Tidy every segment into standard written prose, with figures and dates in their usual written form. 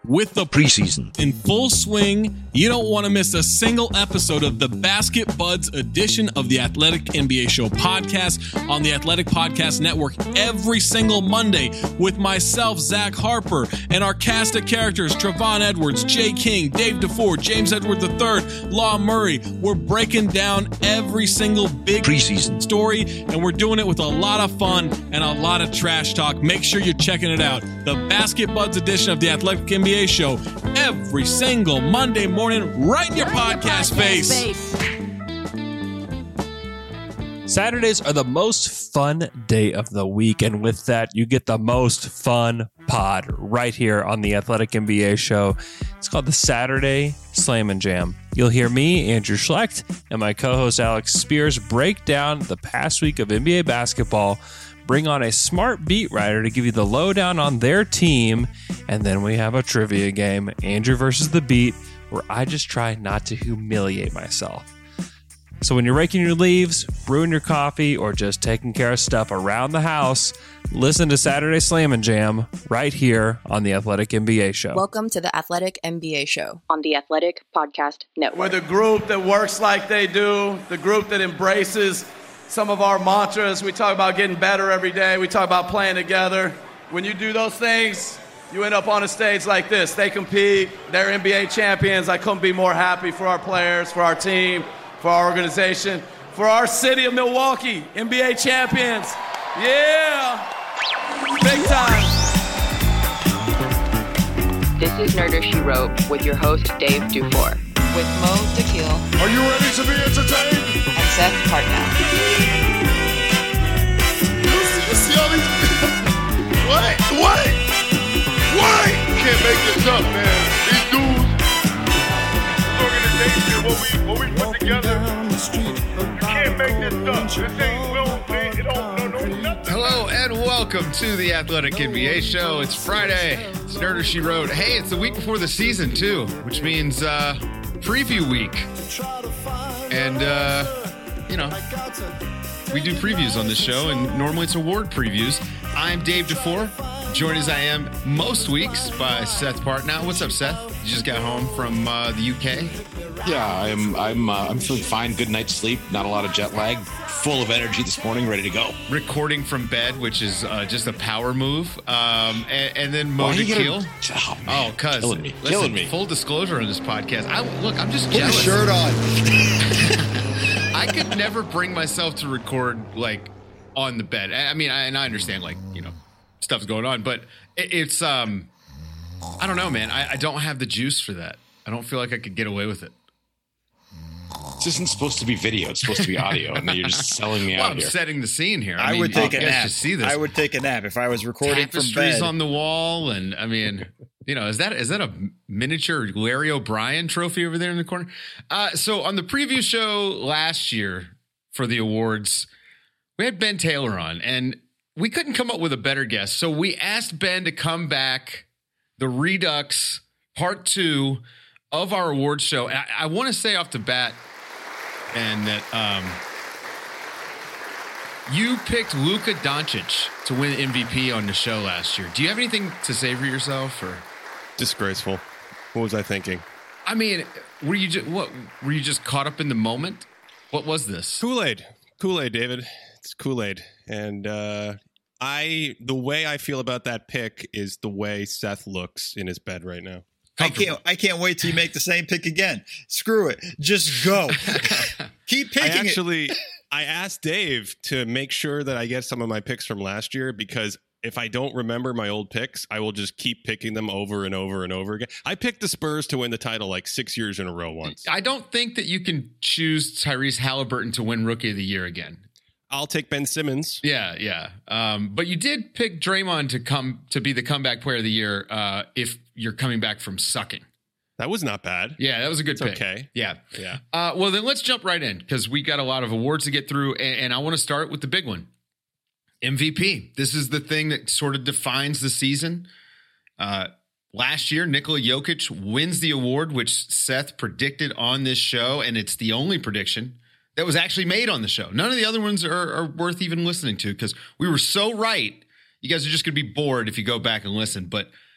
With the preseason in full swing, you don't want to miss a single episode of the Basket Buds edition of the Athletic NBA Show podcast on the Athletic Podcast Network every single Monday with myself, Zach Harper, and our cast of characters, Trevon Edwards, Jay King, Dave DeFore, James Edward III, Law Murray. We're breaking down every single big preseason story, and we're doing it with a lot of fun and a lot of trash talk. Make sure you're checking it out. The Basket Buds edition of the Athletic NBA Show every single Monday morning right in your podcast face. Saturdays are the most fun day of the week, and with that, you get the most fun pod right here on the Athletic NBA Show. It's called the Saturday Slam and Jam. You'll hear me, Andrew Schlecht, and my co-host Alex Spears break down the past week of NBA basketball, bring on a smart beat writer to give you the lowdown on their team, and then we have a trivia game, Andrew versus the Beat, where I just try not to humiliate myself. So when you're raking your leaves, brewing your coffee, or just taking care of stuff around the house, listen to Saturday Slam and Jam right here on the Athletic NBA Show. Welcome to the Athletic NBA Show on the Athletic Podcast Network. We're the group that works like they do, the group that embraces some of our mantras. We talk about getting better every day. We talk about playing together. When you do those things, you end up on a stage like this. They compete. They're NBA champions. I couldn't be more happy for our players, for our team, for our organization, for our city of Milwaukee, NBA champions. Yeah! Big time. This is Nerder She Wrote with your host, Dave Dufour. With Mo Dakhil. Are you ready to be entertained? And Seth Partnow. You see all these... What? You can't make this up, man. These dudes, organization, what we put together, you can't make this up. This ain't, it don't know nothing. Hello and welcome to the Athletic NBA Show. It's Friday. It's Nerder She Wrote. Hey, it's the week before the season, too, which means preview week. And, we do previews on this show, and normally it's award previews. I'm Dave DeFore, joined as I am most weeks by Seth Partnow. What's up, Seth? You just got home from the UK? Yeah, I'm feeling fine. Good night's sleep. Not a lot of jet lag. Full of energy this morning. Ready to go. Recording from bed, which is just a power move. And then Mo Dakhil. Oh, cuz. Killing me. Full disclosure on this podcast. I'm just Put jealous. your shirt on. I could never bring myself to record like on the bed. I mean, I understand stuff's going on, but it's I don't know, man. I don't have the juice for that. I don't feel like I could get away with it. This isn't supposed to be video. It's supposed to be audio, and you're just selling me out I'm here. setting the scene here. I would take a nap. See this. I would take a nap if I was recording from Tapestries bed. on the wall, and I mean, is that a miniature Larry O'Brien trophy over there in the corner? So on the preview show last year for the awards, we had Ben Taylor on, and we couldn't come up with a better guest. So we asked Ben to come back, the Redux Part 2 of our awards show. And I want to say off the bat, and that you picked Luka Doncic to win MVP on the show last year. Do you have anything to say for yourself, or disgraceful? What was I thinking? I mean, were you just caught up in the moment? What was this? Kool-Aid, David. It's Kool-Aid, and the way I feel about that pick is the way Seth looks in his bed right now. I can't wait till you make the same pick again. Screw it. Just go. Keep picking it. I asked Dave to make sure that I get some of my picks from last year, because if I don't remember my old picks, I will just keep picking them over and over and over again. I picked the Spurs to win the title like 6 years in a row once. I don't think that you can choose Tyrese Halliburton to win Rookie of the Year again. I'll take Ben Simmons. Yeah. But you did pick Draymond to be the comeback player of the year if you're coming back from sucking. That was not bad. Yeah, that was a good pick. Okay. Yeah. Well, then let's jump right in, because we got a lot of awards to get through, and I want to start with the big one. MVP. This is the thing that sort of defines the season. Last year, Nikola Jokic wins the award, which Seth predicted on this show, and it's the only prediction that was actually made on the show. None of the other ones are worth even listening to, because we were so right. You guys are just going to be bored if you go back and listen. But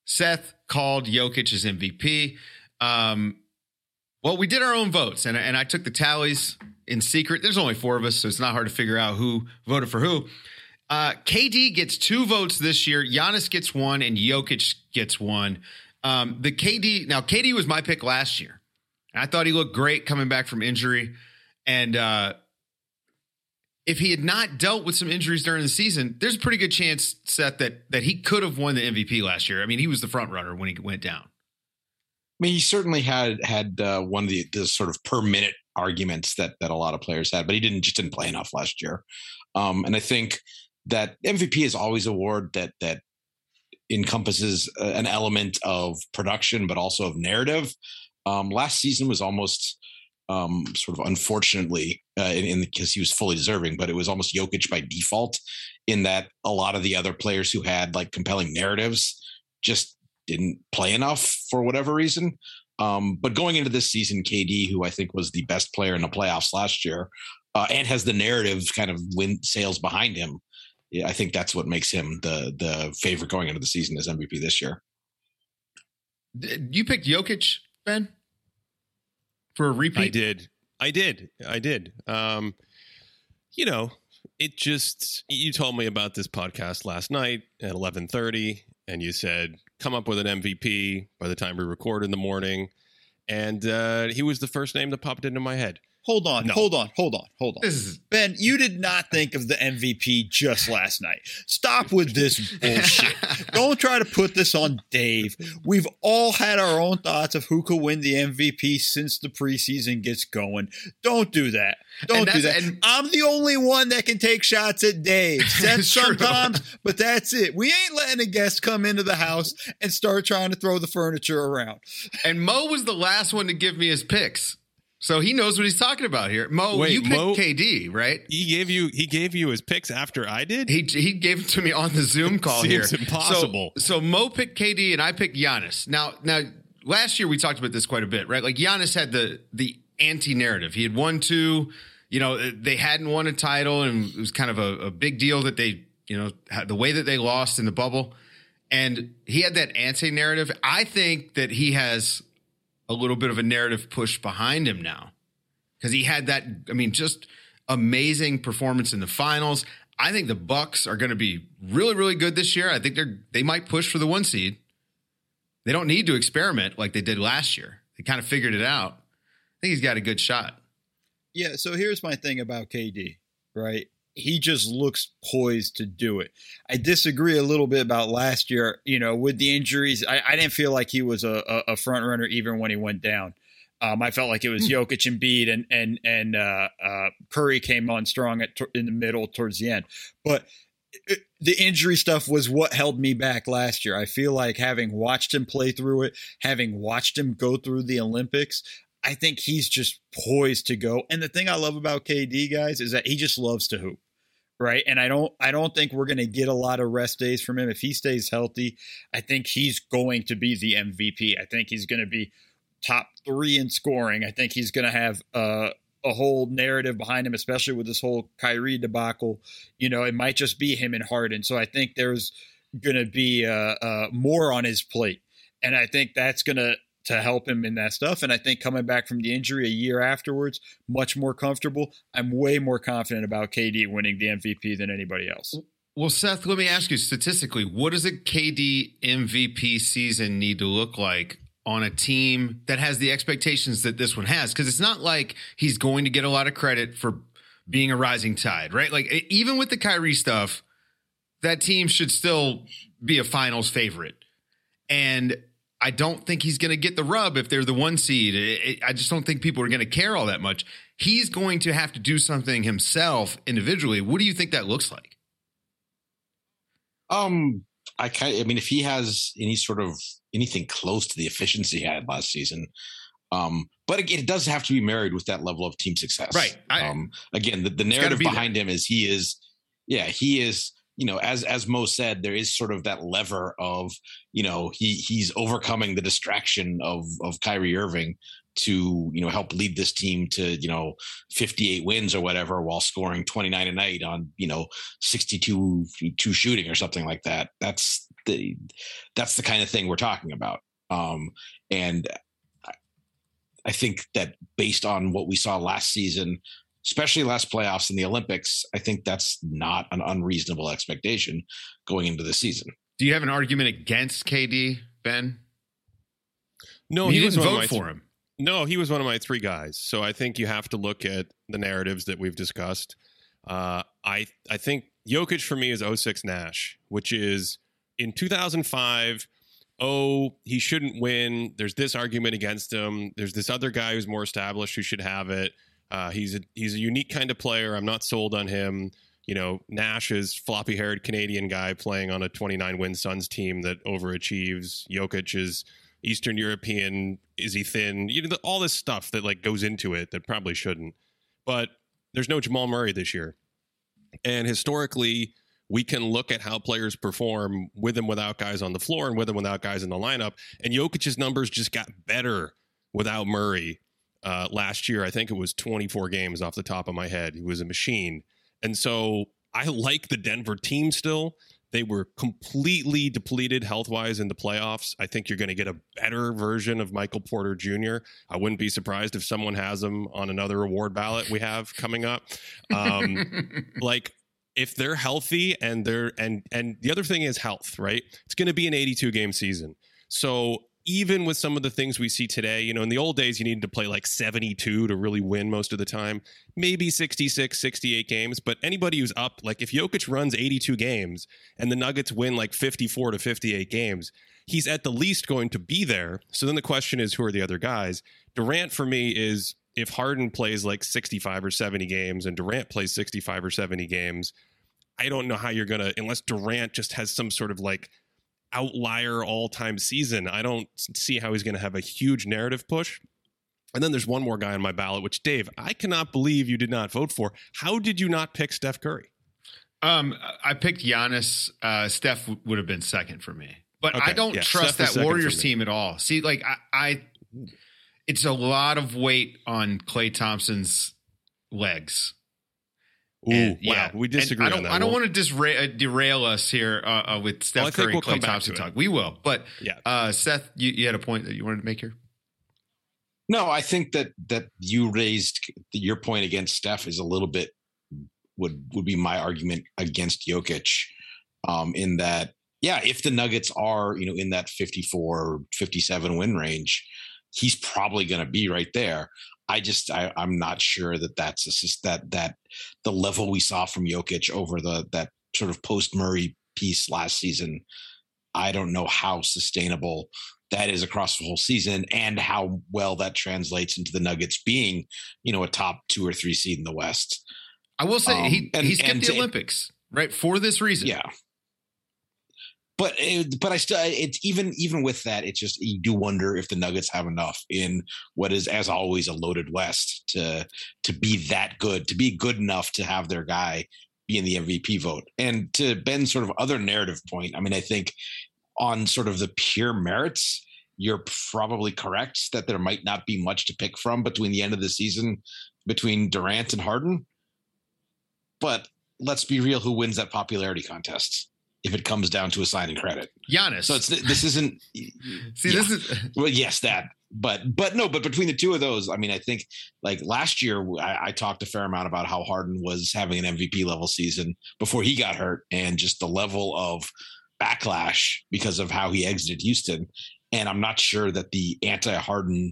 Seth called Jokic as MVP. Well, we did our own votes, and I took the tallies in secret. There's only 4 of us, so it's not hard to figure out who voted for who. KD gets 2 votes this year. Giannis gets 1, and Jokic gets 1. KD was my pick last year. I thought he looked great coming back from injury. And if he had not dealt with some injuries during the season, there's a pretty good chance, Seth, that he could have won the MVP last year. I mean, he was the front runner when he went down. I mean, he certainly had one of the sort of per minute arguments that a lot of players had, but he didn't play enough last year. And I think that MVP is always an award that encompasses an element of production, but also of narrative. Last season was almost sort of unfortunately because he was fully deserving, but it was almost Jokic by default in that a lot of the other players who had like compelling narratives just didn't play enough for whatever reason. But going into this season, KD, who I think was the best player in the playoffs last year, and has the narrative kind of sails behind him, I think that's what makes him the favorite going into the season as MVP this year. You picked Jokic, Ben, for a repeat? I did. You told me about this podcast last night at 11:30, and you said, come up with an MVP by the time we record in the morning. And he was the first name that popped into my head. Hold on. Ben, you did not think of the MVP just last night. Stop with this bullshit. Don't try to put this on Dave. We've all had our own thoughts of who could win the MVP since the preseason gets going. Don't do that. Don't do that. I'm the only one that can take shots at Dave. Seth sometimes, but that's it. We ain't letting a guest come into the house and start trying to throw the furniture around. And Mo was the last one to give me his picks. So he knows what he's talking about here. You picked KD, right? He gave you his picks after I did? He gave it to me on the Zoom call here. Seems impossible. So Mo picked KD and I picked Giannis. Now last year we talked about this quite a bit, right? Like Giannis had the anti-narrative. He had won 2, they hadn't won a title, and it was kind of a big deal that they, had the way that they lost in the bubble. And he had that anti-narrative. I think that he has a little bit of a narrative push behind him now, because he had that, just amazing performance in the finals. I think the Bucks are going to be really, really good this year. I think they might push for the 1 seed. They don't need to experiment like they did last year. They kind of figured it out. I think he's got a good shot. Yeah. So here's my thing about KD, right? He just looks poised to do it. I disagree a little bit about last year, with the injuries. I didn't feel like he was a front runner even when he went down. I felt like it was Jokic, Embiid, and Curry came on strong in the middle towards the end. But the injury stuff was what held me back last year. I feel like having watched him play through it, having watched him go through the Olympics, I think he's just poised to go. And the thing I love about KD, guys, is that he just loves to hoop. Right. And I don't think we're going to get a lot of rest days from him. If he stays healthy, I think he's going to be the MVP. I think he's going to be top 3 in scoring. I think he's going to have a whole narrative behind him, especially with this whole Kyrie debacle. It might just be him and Harden. So I think there's going to be more on his plate. And I think that's going to help him in that stuff. And I think coming back from the injury a year afterwards, much more comfortable. I'm way more confident about KD winning the MVP than anybody else. Well, Seth, let me ask you statistically, what does a KD MVP season need to look like on a team that has the expectations that this one has? Because it's not like he's going to get a lot of credit for being a rising tide, right? Like even with the Kyrie stuff, that team should still be a finals favorite. And I don't think he's going to get the rub if they're the 1 seed. I just don't think people are going to care all that much. He's going to have to do something himself individually. What do you think that looks like? If he has anything close to the efficiency he had last season, but again, it does have to be married with that level of team success. Right. Again, the narrative behind him is he is. As Mo said, there is sort of that lever of, he's overcoming the distraction of Kyrie Irving to, help lead this team to, 58 wins or whatever, while scoring 29 a night on, 62 shooting or something like that. That's that's the kind of thing we're talking about. And I think that based on what we saw last season, especially last playoffs in the Olympics, I think that's not an unreasonable expectation going into the season. Do you have an argument against KD, Ben? No, he was didn't one vote of my for him. No, he was one of my three guys. So I think you have to look at the narratives that we've discussed. I think Jokic for me is 06 Nash, which is in 2005. He shouldn't win. There's this argument against him. There's this other guy who's more established who should have it. He's a unique kind of player. I'm not sold on him. Nash is floppy-haired Canadian guy playing on a 29-win Suns team that overachieves. Jokic is Eastern European. Is he thin? All this stuff that like goes into it that probably shouldn't. But there's no Jamal Murray this year. And historically, we can look at how players perform with and without guys on the floor and with and without guys in the lineup. And Jokic's numbers just got better without Murray. Last year, I think it was 24 games off the top of my head. He was a machine. And so I like the Denver team still. They were completely depleted health-wise in the playoffs. I think you're going to get a better version of Michael Porter Jr. I wouldn't be surprised if someone has him on another award ballot we have coming up. Like, if they're healthy and the other thing is health, right? It's going to be an 82-game season. So even with some of the things we see today, in the old days, you needed to play like 72 to really win most of the time, maybe 66, 68 games. But anybody who's up, like if Jokic runs 82 games and the Nuggets win like 54 to 58 games, he's at the least going to be there. So then the question is, who are the other guys? Durant for me is, if Harden plays like 65 or 70 games and Durant plays 65 or 70 games, I don't know how you're going to, unless Durant just has some sort of like outlier all-time season, I don't see how he's going to have a huge narrative push. And then there's one more guy on my ballot, which, Dave, I cannot believe you did not vote for. How did you not pick Steph Curry? I picked Giannis. Steph would have been second for me. But Okay, I don't trust Steph is that second Warriors for me. team at all. See, like it's a lot of weight on Klay Thompson's legs. Ooh, And, wow. We disagree on that. I don't want to derail us here with Steph Curry and Klay Thompson talk. We will. But Seth, you had a point that you wanted to make here? No, I think that you raised your point against Steph is a little bit would be my argument against Jokic, in that, if the Nuggets are, in that 54, 57 win range, he's probably going to be right there. I'm not sure that's that the level we saw from Jokic over that sort of post Murray piece last season. I don't know how sustainable that is across the whole season and how well that translates into the Nuggets being, a top 2 or 3 seed in the West. I will say he skipped the Olympics, right? For this reason. Yeah. But I still, it's even with that, it's just, you do wonder if the Nuggets have enough in what is, as always, a loaded West to be that good, to be good enough to have their guy be in the MVP vote. And to Ben's sort of other narrative point, I mean, I think on sort of the pure merits, you're probably correct that there might not be much to pick from between the end of the season between Durant and Harden. But let's be real, who wins that popularity contest if it comes down to assigning credit? Giannis. So this isn't this is well, yes, that, but between the two of those, I mean, I think like last year I talked a fair amount about how Harden was having an MVP level season before he got hurt, and just the level of backlash because of how he exited Houston. And I'm not sure that the anti-Harden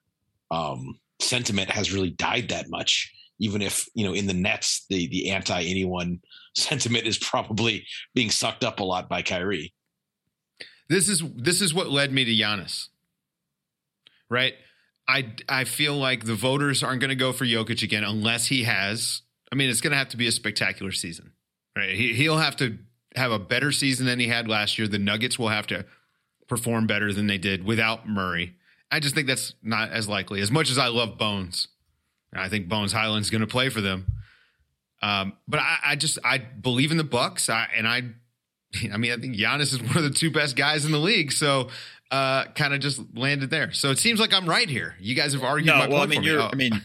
sentiment has really died that much. Even if, in the Nets, the anti-anyone sentiment is probably being sucked up a lot by Kyrie. This is what led me to Giannis, right? I feel like the voters aren't going to go for Jokic again unless he has. I mean, it's going to have to be a spectacular season, right? He'll have to have a better season than he had last year. The Nuggets will have to perform better than they did without Murray. I just think that's not as likely. As much as I love Bones, I think Bones Highland's going to play for them. But I believe in the Bucks. I think Giannis is one of the two best guys in the league. So kind of just landed there. So it seems like I'm right here. You guys have argued my point for me.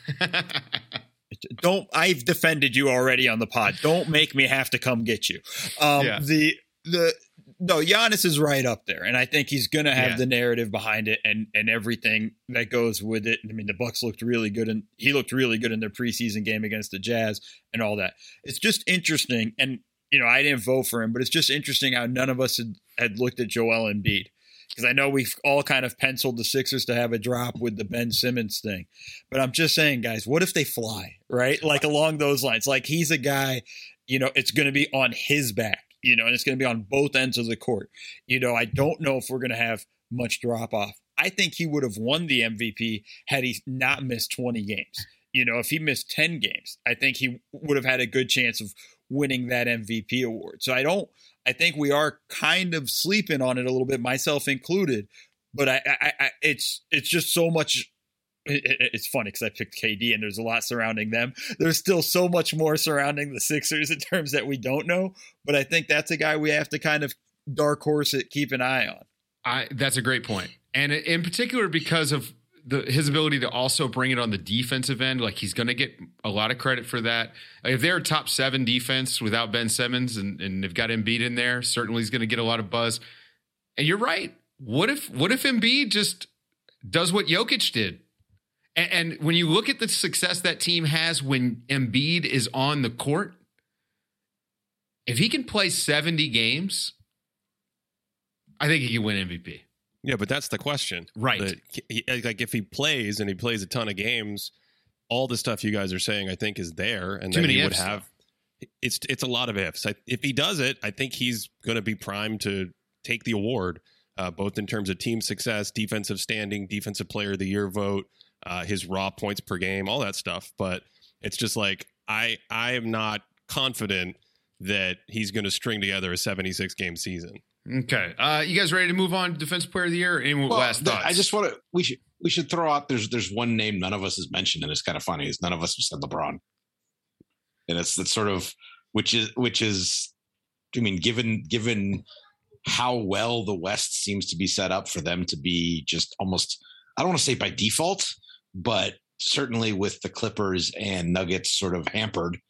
I've defended you already on the pod. Don't make me have to come get you. No, Giannis is right up there, and I think he's going to have the narrative behind it and everything that goes with it. I mean, the Bucks looked really good, and he looked really good in their preseason game against the Jazz and all that. It's just interesting, and I didn't vote for him, but it's just interesting how none of us had looked at Joel Embiid, because I know we've all kind of penciled the Sixers to have a drop with the Ben Simmons thing. But I'm just saying, guys, what if they fly, right? Like along those lines. Like he's a guy, it's going to be on his back. And it's going to be on both ends of the court. I don't know if we're going to have much drop off. I think he would have won the MVP had he not missed 20 games. If he missed 10 games, I think he would have had a good chance of winning that MVP award. So I think we are kind of sleeping on it a little bit, myself included. But it's just so much. It's funny because I picked KD and there's a lot surrounding them. There's still so much more surrounding the Sixers in terms that we don't know. But I think that's a guy we have to kind of dark horse it, keep an eye on. That's a great point. And in particular, because of his ability to also bring it on the defensive end, like he's going to get a lot of credit for that. If they're a top 7 defense without Ben Simmons and they've got Embiid in there, certainly he's going to get a lot of buzz. And you're right. What if Embiid just does what Jokic did? And when you look at the success that team has when Embiid is on the court, if he can play 70 games, I think he can win MVP. Yeah, but that's the question. Right. Like if he plays and he plays a ton of games, all the stuff you guys are saying, I think is there. And Too then many he would ifs, have, it's a lot of ifs. If he does it, I think he's going to be primed to take the award, both in terms of team success, defensive standing, defensive player of the year vote, his raw points per game, all that stuff. But it's just like, I am not confident that he's going to string together a 76 game season. Okay. You guys ready to move on to Defensive Player of the Year? Any last thoughts? I just want to, we should throw out, there's one name none of us has mentioned, and it's kind of funny, is none of us have said LeBron. And it's sort of, which is, I mean, given how well the West seems to be set up for them to be just almost, I don't want to say by default, but certainly with the Clippers and Nuggets sort of hampered,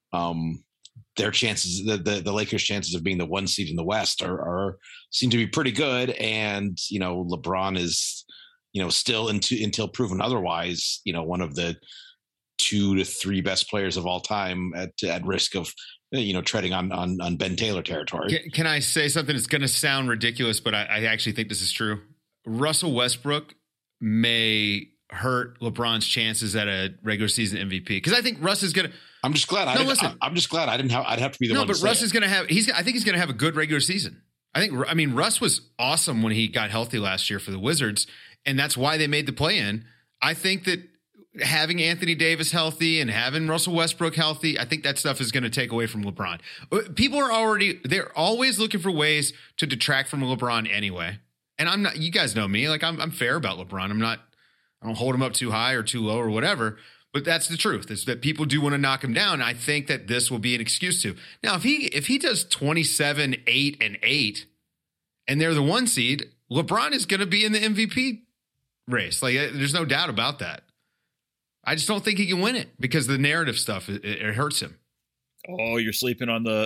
their chances, the Lakers' chances of being the 1 seed in the West are seem to be pretty good. And, LeBron is, still until proven otherwise, one of the 2 to 3 best players of all time at risk of, treading on Ben Taylor territory. Can I say something that's going to sound ridiculous, but I actually think this is true? Russell Westbrook may hurt LeBron's chances at a regular season MVP, because I think Russ is going to. I'm just glad. I'm just glad I'd have to be the one. No, but Russ is going to have. I think he's going to have a good regular season. I mean, Russ was awesome when he got healthy last year for the Wizards, and that's why they made the play-in. I think that having Anthony Davis healthy and having Russell Westbrook healthy, I think that stuff is going to take away from LeBron. People they're always looking for ways to detract from LeBron anyway. And I'm not. You guys know me. Like I'm fair about LeBron. I don't hold him up too high or too low or whatever. But that's the truth, is that people do want to knock him down. I think that this will be an excuse to. Now, if he does 27, 8, and 8, and they're the 1 seed, LeBron is going to be in the MVP race. Like, there's no doubt about that. I just don't think he can win it because the narrative stuff, it hurts him. Oh, you're sleeping on the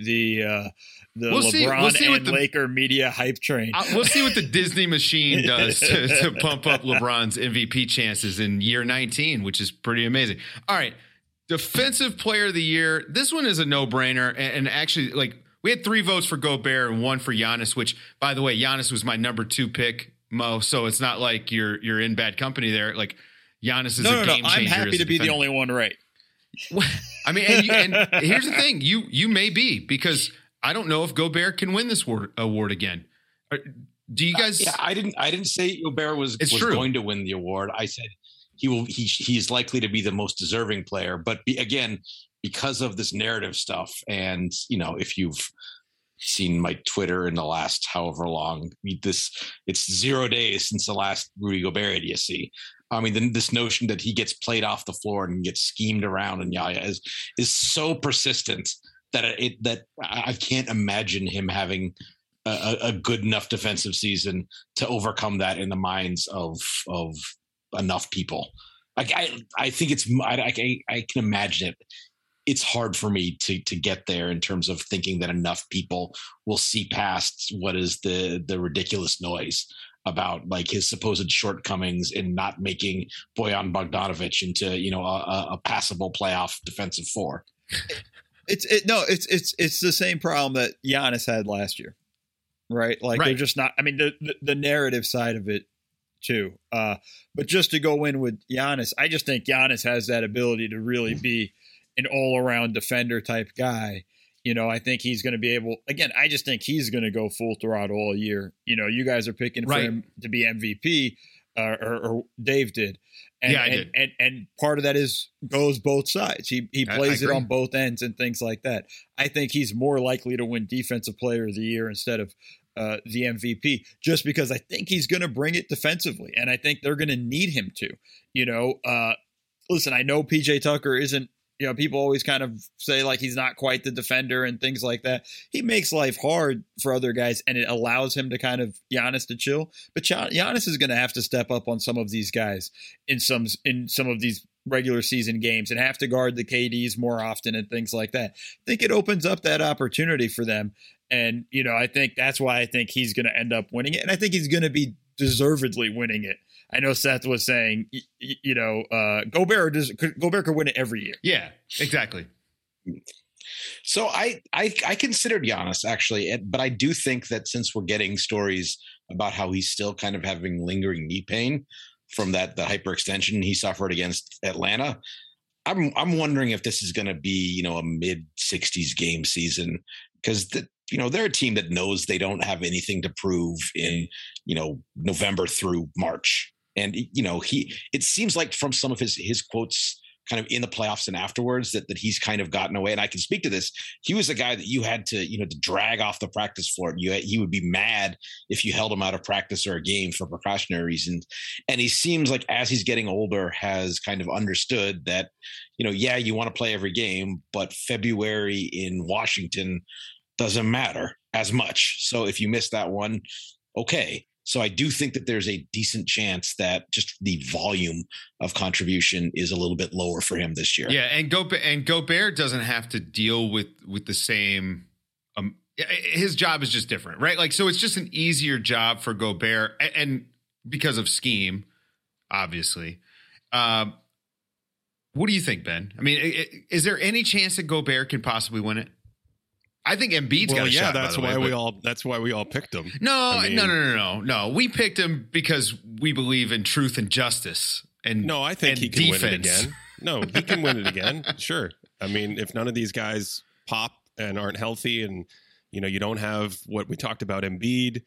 We'll LeBron see and Laker media hype train. We'll see what the Disney machine does to pump up LeBron's MVP chances in year 19, which is pretty amazing. All right, Defensive Player of the Year. This one is a no-brainer, and actually, like, we had 3 votes for Gobert and 1 for Giannis, which, by the way, Giannis was my number 2 pick, Mo. So it's not like you're in bad company there. Like, Giannis is a game changer. I'm happy to be the only one right. I mean, and here's the thing: you may be, because I don't know if Gobert can win this award again. Do you guys? I didn't say Gobert was going to win the award. I said he's likely to be the most deserving player, but again, because of this narrative stuff, and if you've seen my Twitter in the last however long, it's 0 days since the last Rudy Gobert idiocy. I mean, this notion that he gets played off the floor and gets schemed around and is so persistent that I can't imagine him having a good enough defensive season to overcome that in the minds of enough people. Like I think I can imagine it. it's hard for me to get there in terms of thinking that enough people will see past what is the ridiculous noise about like his supposed shortcomings in not making Bojan Bogdanovic into, a passable playoff defensive four. It's the same problem that Giannis had last year, right? Like they're just not. I mean, the narrative side of it too. But just to go in with Giannis, I just think Giannis has that ability to really be an all around defender type guy. I think he's going to be able. Again, I just think he's going to go full throttle all year. You guys are picking for him to be MVP, or Dave did. And, I did. And part of that goes both sides. He plays it on both ends and things like that. I think he's more likely to win Defensive Player of the Year instead of the MVP, just because I think he's going to bring it defensively, and I think they're going to need him to. Listen, I know PJ Tucker isn't. People always kind of say like he's not quite the defender and things like that. He makes life hard for other guys, and it allows him to kind of Giannis to chill. But Giannis is going to have to step up on some of these guys in some of these regular season games and have to guard the KDs more often and things like that. I think it opens up that opportunity for them. And, I think that's why I think he's going to end up winning it. And I think he's going to be deservedly winning it. I know Seth was saying, Gobert could win it every year. Yeah, exactly. So I considered Giannis actually, but I do think that since we're getting stories about how he's still kind of having lingering knee pain from the hyperextension he suffered against Atlanta, I'm wondering if this is going to be, a mid-60s game season, because they're a team that knows they don't have anything to prove in, November through March. And, it seems like from some of his quotes kind of in the playoffs and afterwards that he's kind of gotten away. And I can speak to this. He was a guy that you had to, to drag off the practice floor. He would be mad if you held him out of practice or a game for precautionary reasons. And he seems like as he's getting older has kind of understood that, you want to play every game, but February in Washington doesn't matter as much. So if you miss that one, okay. So I do think that there's a decent chance that just the volume of contribution is a little bit lower for him this year. Yeah, and Gobert doesn't have to deal with the same. His job is just different, right? Like, so it's just an easier job for Gobert, and because of scheme, obviously. What do you think, Ben? I mean, is there any chance that Gobert can possibly win it? I think Embiid's got a shot. That's why we all picked him. No. We picked him because we believe in truth and justice. And I think he can defense. win it again. No, he can win it again. Sure. I mean, if none of these guys pop and aren't healthy, and you don't have what we talked about, Embiid,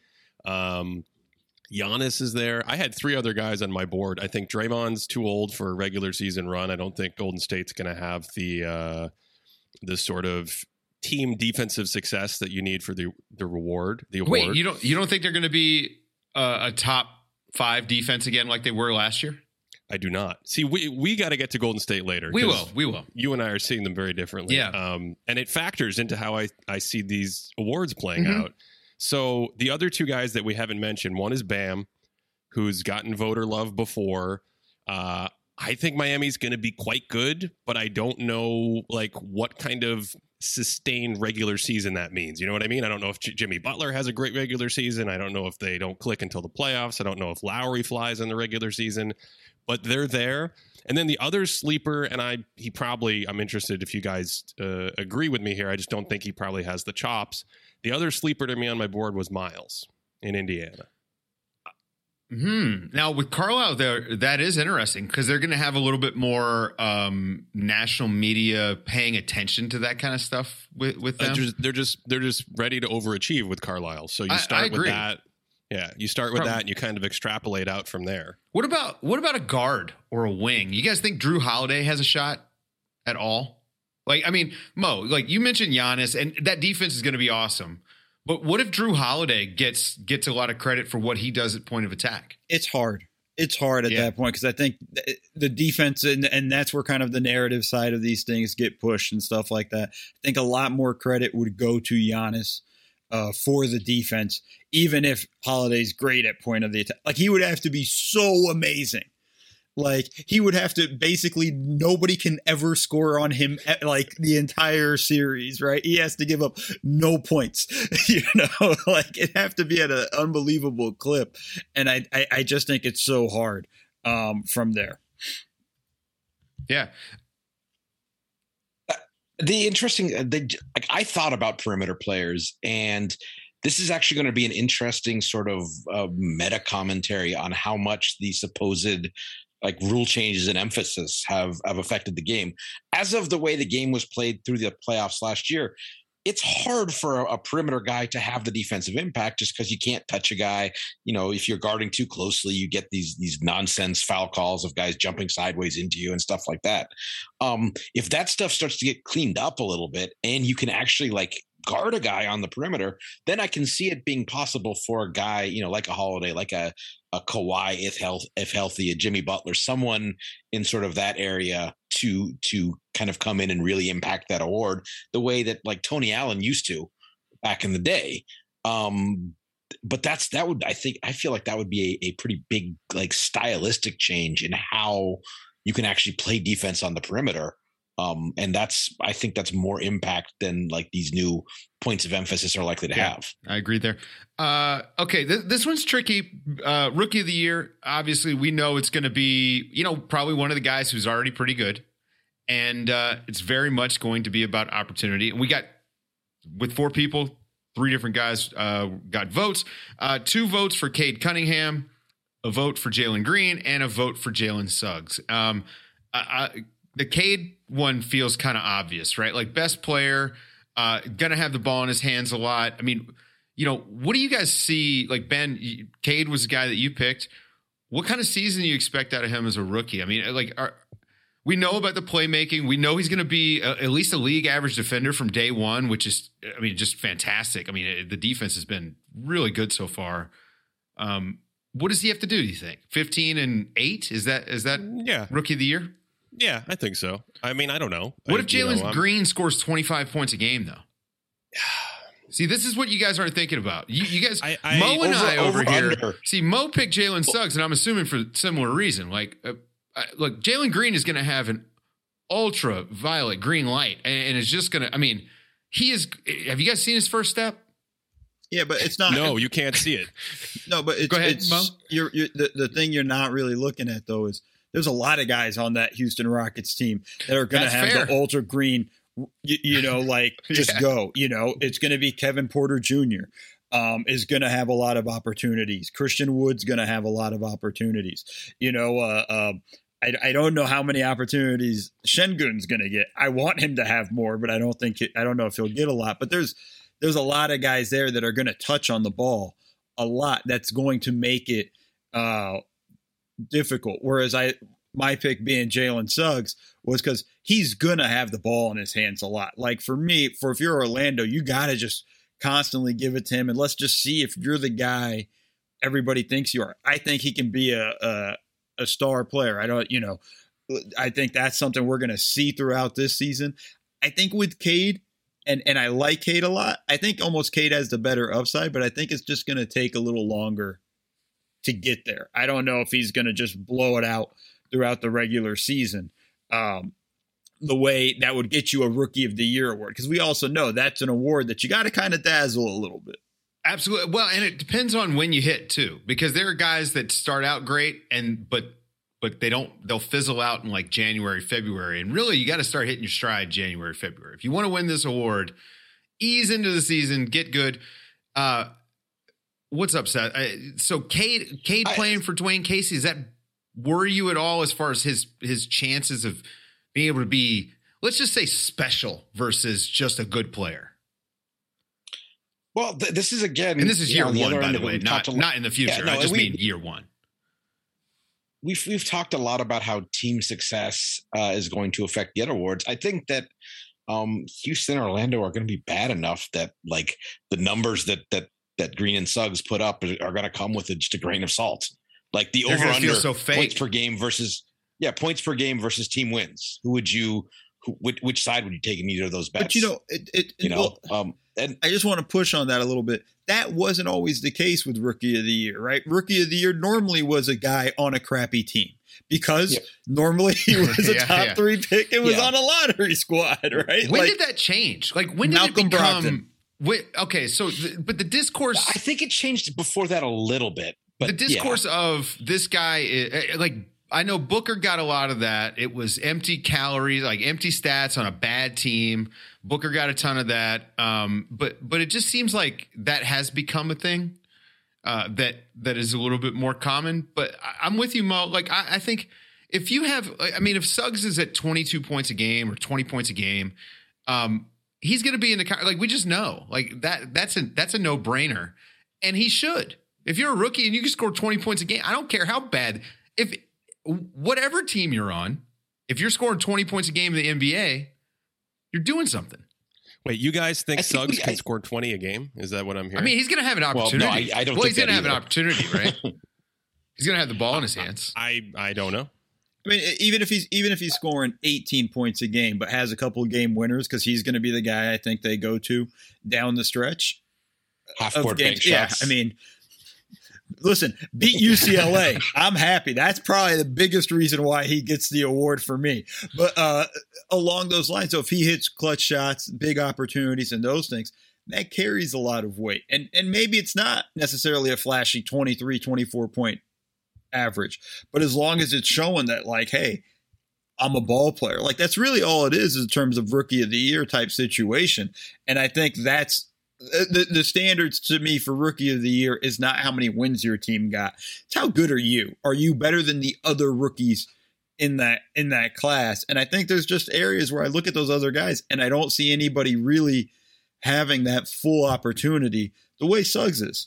Giannis is there. I had 3 other guys on my board. I think Draymond's too old for a regular season run. I don't think Golden State's going to have the sort of team defensive success that you need for the award. Wait, you don't think they're going to be a top 5 defense again like they were last year? I do not. See, we got to get to Golden State later. We will. You and I are seeing them very differently. Yeah. And it factors into how I see these awards playing out. So the other 2 guys that we haven't mentioned, one is Bam, who's gotten voter love before. I think Miami's going to be quite good, but I don't know what kind of sustained regular season that means. You know what I mean? I don't know if Jimmy Butler has a great regular season. I don't know if they don't click until the playoffs. I don't know if Lowry flies in the regular season, but they're there. And then the other sleeper, and I'm interested if you guys agree with me here. I just don't think he probably has the chops. The other sleeper to me on my board was Miles in Indiana. Now with Carlisle there, that is interesting because they're going to have a little bit more national media paying attention to that kind of stuff with them. They're just ready to overachieve with Carlisle. So you start with that. Yeah, you start with that and you kind of extrapolate out from there. What about a guard or a wing? You guys think Drew Holiday has a shot at all? Like, I mean, Mo, like you mentioned Giannis, and that defense is going to be awesome. But what if Drew Holiday gets a lot of credit for what he does at point of attack? It's hard. It's hard at that point because I think the defense, and that's where kind of the narrative side of these things get pushed and stuff like that. I think a lot more credit would go to Giannis for the defense, even if Holiday's great at point of the attack. Like, he would have to be so amazing. Like he would have to basically nobody can ever score on him like the entire series, right? He has to give up no points, like it'd have to be at an unbelievable clip. And I just think it's so hard from there. Yeah. The interesting, I thought about perimeter players, and this is actually going to be an interesting sort of meta commentary on how much the supposed like rule changes and emphasis have affected the game. As of the way the game was played through the playoffs last year, it's hard for a perimeter guy to have the defensive impact just because you can't touch a guy. If you're guarding too closely, you get these nonsense foul calls of guys jumping sideways into you and stuff like that. If that stuff starts to get cleaned up a little bit and you can actually like guard a guy on the perimeter, then I can see it being possible for a guy, like a Holiday, like a Kawhi, if healthy, a Jimmy Butler, someone in sort of that area to kind of come in and really impact that award the way that like Tony Allen used to back in the day. But I feel like that would be a pretty big like stylistic change in how you can actually play defense on the perimeter. And I think that's more impact than like these new points of emphasis are likely to have. I agree there. Okay. This one's tricky. Rookie of the year. Obviously we know it's going to be, probably one of the guys who's already pretty good. And it's very much going to be about opportunity. And we got, with 4 people, 3 different guys got votes. 2 votes for Cade Cunningham, a vote for Jalen Green, and a vote for Jalen Suggs. The Cade one feels kind of obvious, right? Like best player, going to have the ball in his hands a lot. I mean, what do you guys see? Like Ben, Cade was the guy that you picked. What kind of season do you expect out of him as a rookie? I mean, we know about the playmaking. We know he's going to be at least a league average defender from day one, which is, just fantastic. I mean, the defense has been really good so far. What does he have to do you think? 15 and 8? Is that rookie of the year? Yeah, I think so. I mean, I don't know. What if Jalen Green scores 25 points a game, though? See, this is what you guys aren't thinking about. You guys, Mo and I over here. Under. See, Mo picked Jalen Suggs, and I'm assuming for similar reason. Like, look, Jalen Green is going to have an ultraviolet green light, and it's just going to. He is. Have you guys seen his first step? Yeah, but it's not. No, you can't see it. No, but go ahead, Mo. The thing you're not really looking at though is. There's a lot of guys on that Houston Rockets team that are going to have the ultra green, just go. It's going to be Kevin Porter Jr. Is going to have a lot of opportunities. Christian Wood's going to have a lot of opportunities. I don't know how many opportunities Şengün's going to get. I want him to have more, but I don't know if he'll get a lot. But there's a lot of guys there that are going to touch on the ball a lot. That's going to make it difficult. Whereas my pick being Jalen Suggs was because he's gonna have the ball in his hands a lot. Like for me, if you're Orlando, you gotta just constantly give it to him, and let's just see if you're the guy everybody thinks you are. I think he can be a star player. I think that's something we're gonna see throughout this season. I think with Cade, and I like Cade a lot. I think almost Cade has the better upside, but I think it's just gonna take a little longer to get there. I don't know if he's going to just blow it out throughout the regular season the way that would get you a Rookie of the Year award. Because we also know that's an award that you got to kind of dazzle a little bit. Absolutely. Well, and it depends on when you hit too, because there are guys that start out great but they'll fizzle out in like January, February. And really you got to start hitting your stride January, February. If you want to win this award, ease into the season, get good. What's up, Seth? So Cade playing for Dwayne Casey, does that worry you at all as far as his chances of being able to be, let's just say, special versus just a good player? Well, this is again, and this is year one, by the way, not in the future. I just mean year one. We've talked a lot about how team success is going to affect the other awards. I think that Houston and Orlando are going to be bad enough that like the numbers that Green and Suggs put up are going to come with just a grain of salt. Like the over under points per game versus team wins. Which side would you take in either of those bets? But And I just want to push on that a little bit. That wasn't always the case with Rookie of the Year, right? Rookie of the Year normally was a guy on a crappy team because normally he was a top 3 pick and was on a lottery squad, right? When did that change? Like, when did Malcolm it become? Brogdon. Okay, so but the discourse. I think it changed before that a little bit. But the discourse of this guy, like, I know Booker got a lot of that. It was empty calories, like empty stats on a bad team. Booker got a ton of that. But it just seems like that has become a thing that is a little bit more common. But I'm with you, Mo. Like, I think if you have, if Suggs is at 22 points a game or 20 points a game, he's going to be in the, like, we just know, like, that's a no brainer, and he should. If you're a rookie and you can score 20 points a game, I don't care how bad. If whatever team you're on, if you're scoring 20 points a game in the NBA, you're doing something. Wait, you guys think Suggs can score 20 a game? Is that what I'm hearing? I mean, he's going to have an opportunity. Well, no, I don't well, think he's going to have an either. opportunity, right? He's going to have the ball in his hands. I don't know. I mean, even if he's scoring 18 points a game, but has a couple of game winners, because he's going to be the guy I think they go to down the stretch. Half-court bank Yeah, shots. I mean, listen, beat UCLA. I'm happy. That's probably the biggest reason why he gets the award for me. But along those lines, so if he hits clutch shots, big opportunities, and those things, that carries a lot of weight. And maybe it's not necessarily a flashy 23, 24 point average, but as long as it's showing that, like, hey, I'm a ball player, like, that's really all it is in terms of Rookie of the Year type situation. And I think that's the standards to me for Rookie of the Year is not how many wins your team got. It's how good are you? Are you better than the other rookies in that class? And I think there's just areas where I look at those other guys and I don't see anybody really having that full opportunity the way Suggs is.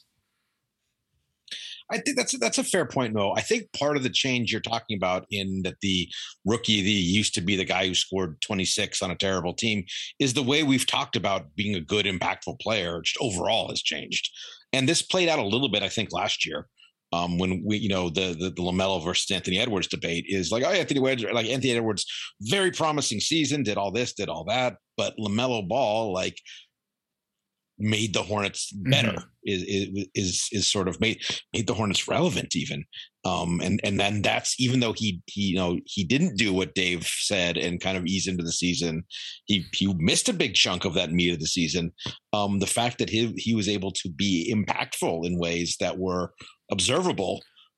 I think that's a fair point, Mo. I think part of the change you're talking about, in that the Rookie of the Year used to be the guy who scored 26 on a terrible team, is the way we've talked about being a good, impactful player just overall has changed. And this played out a little bit, I think, last year. When we, the LaMelo versus Anthony Edwards debate is like, Anthony Edwards, very promising season, did all this, did all that, but LaMelo Ball, like, made the Hornets better, is sort of made the Hornets relevant even. And then that's, even though he didn't do what Dave said and kind of ease into the season, he missed a big chunk of that meat of the season. The fact that he was able to be impactful in ways that were observable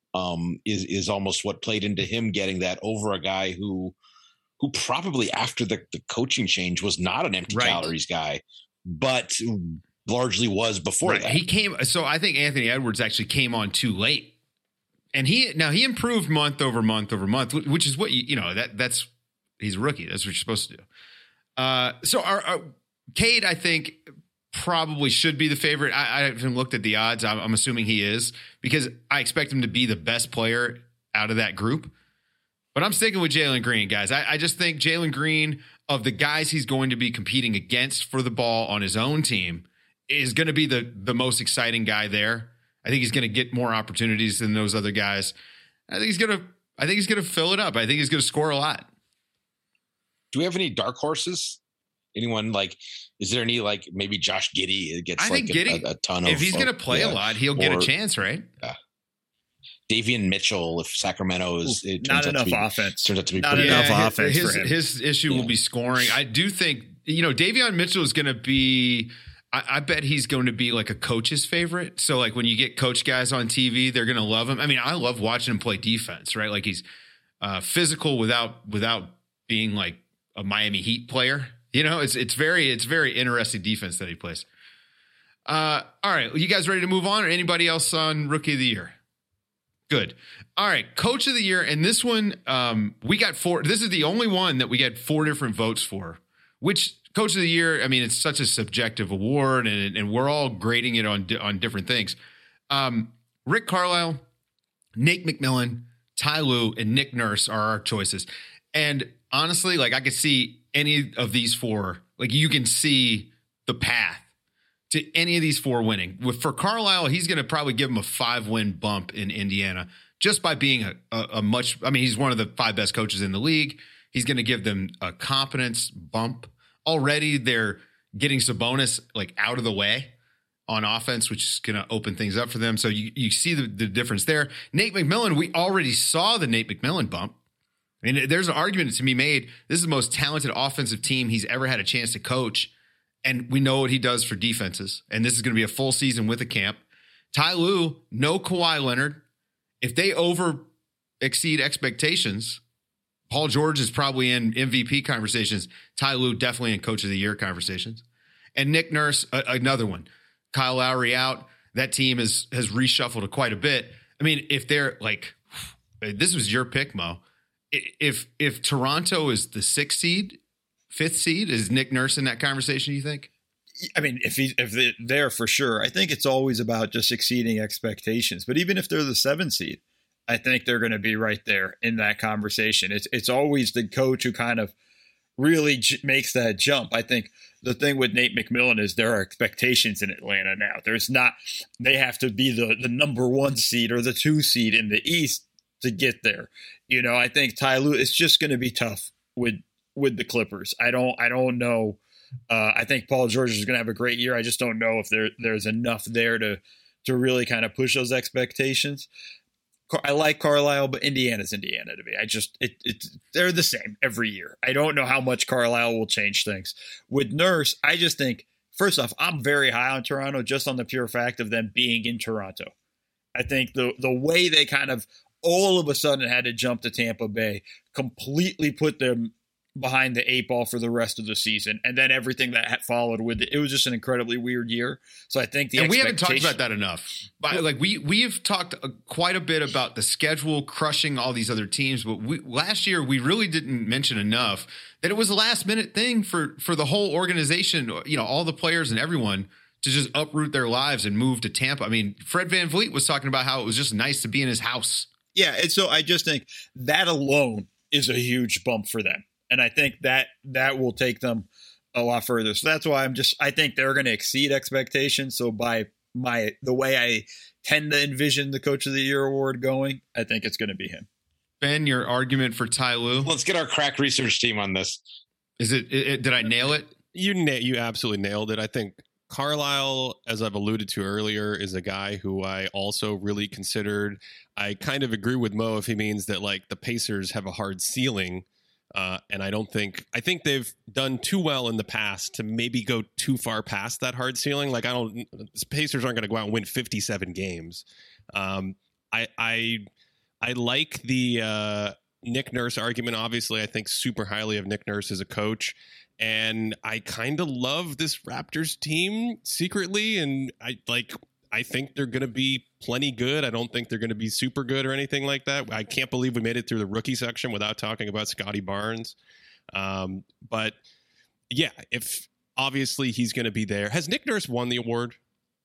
is almost what played into him getting that over a guy who probably after the coaching change was not an empty calories guy, but largely was before that. He came. So I think Anthony Edwards actually came on too late, and he improved month over month over month, which is what that's he's a rookie. That's what you're supposed to do. So our Cade, I think, probably should be the favorite. I haven't looked at the odds. I'm assuming he is, because I expect him to be the best player out of that group. But I'm sticking with Jalen Green, guys. I just think Jalen Green, of the guys he's going to be competing against for the ball on his own team, is going to be the most exciting guy there. I think he's going to get more opportunities than those other guys. I think he's going to fill it up. I think he's going to score a lot. Do we have any dark horses? Anyone, like, is there any, like, maybe Josh Giddey gets a ton of, if he's going to play a lot, he'll get a chance, right? Davian Mitchell, if Sacramento is not enough offense, turns out to be not enough offense his, for him. His issue will be scoring. I do think, Davion Mitchell is going to be, I bet he's going to be like a coach's favorite. So, like, when you get coach guys on TV, they're going to love him. I mean, I love watching him play defense, right? Like, he's physical without being like a Miami Heat player. It's very interesting defense that he plays. All right, you guys ready to move on, or anybody else on Rookie of the Year? Good. All right, Coach of the Year, and this one we got 4. This is the only one that we get 4 different votes for. Which Coach of the Year? I mean, it's such a subjective award, and we're all grading it on different things. Rick Carlisle, Nate McMillan, Ty Lue, and Nick Nurse are our choices. And honestly, like, I could see any of these 4. Like, you can see the path to any of these 4 winning. For Carlisle, he's going to probably give him a 5-win bump in Indiana just by being he's one of the 5 best coaches in the league. He's going to give them a confidence bump. Already they're getting Sabonis like out of the way on offense, which is going to open things up for them. So you see the difference there. Nate McMillan, we already saw the Nate McMillan bump. I mean, there's an argument to be made. This is the most talented offensive team he's ever had a chance to coach. And we know what he does for defenses. And this is going to be a full season with a camp. Ty Lue, no Kawhi Leonard. If they exceed expectations, Paul George is probably in MVP conversations. Ty Lue definitely in Coach of the Year conversations. And Nick Nurse, another one. Kyle Lowry out. That team has reshuffled quite a bit. I mean, if they're like, this was your pick, Mo. If Toronto is the 6th seed, 5th seed, is Nick Nurse in that conversation, you think? I mean, if they're there for sure, I think it's always about just exceeding expectations. But even if they're the 7th seed, I think they're going to be right there in that conversation. It's always the coach who kind of really makes that jump. I think the thing with Nate McMillan is there are expectations in Atlanta now. There's not, they have to be the number 1 seed or the 2 seed in the East to get there. You know, I think Ty Lue, it's just going to be tough with the Clippers. I don't know. I think Paul George is going to have a great year. I just don't know if there's enough there to really kind of push those expectations. I like Carlisle, but Indiana's Indiana to me. They're the same every year. I don't know how much Carlisle will change things. With Nurse, I just think, first off, I'm very high on Toronto just on the pure fact of them being in Toronto. I think the way they kind of all of a sudden had to jump to Tampa Bay completely put them behind the 8 ball for the rest of the season. And then everything that followed with it, it was just an incredibly weird year. So I think we haven't talked about that enough. But like we've talked quite a bit about the schedule crushing all these other teams. But last year, we really didn't mention enough that it was a last minute thing for the whole organization, you know, all the players and everyone to just uproot their lives and move to Tampa. I mean, Fred VanVleet was talking about how it was just nice to be in his house. Yeah. And so I just think that alone is a huge bump for them. And I think that will take them a lot further. So that's why I think they're going to exceed expectations. So by the way I tend to envision the Coach of the Year award going, I think it's going to be him. Ben, your argument for Ty Lue? Let's get our crack research team on this. Is it did I nail it? You absolutely nailed it. I think Carlisle, as I've alluded to earlier, is a guy who I also really considered. I kind of agree with Mo if he means that like the Pacers have a hard ceiling. And I think they've done too well in the past to maybe go too far past that hard ceiling. Like the Pacers aren't going to go out and win 57 games. I like the Nick Nurse argument. Obviously, I think super highly of Nick Nurse as a coach. And I kind of love this Raptors team secretly. And I think they're going to be plenty good. I don't think they're going to be super good or anything like that. I can't believe we made it through the rookie section without talking about Scotty Barnes. But yeah, if obviously he's going to be there. Has Nick Nurse won the award?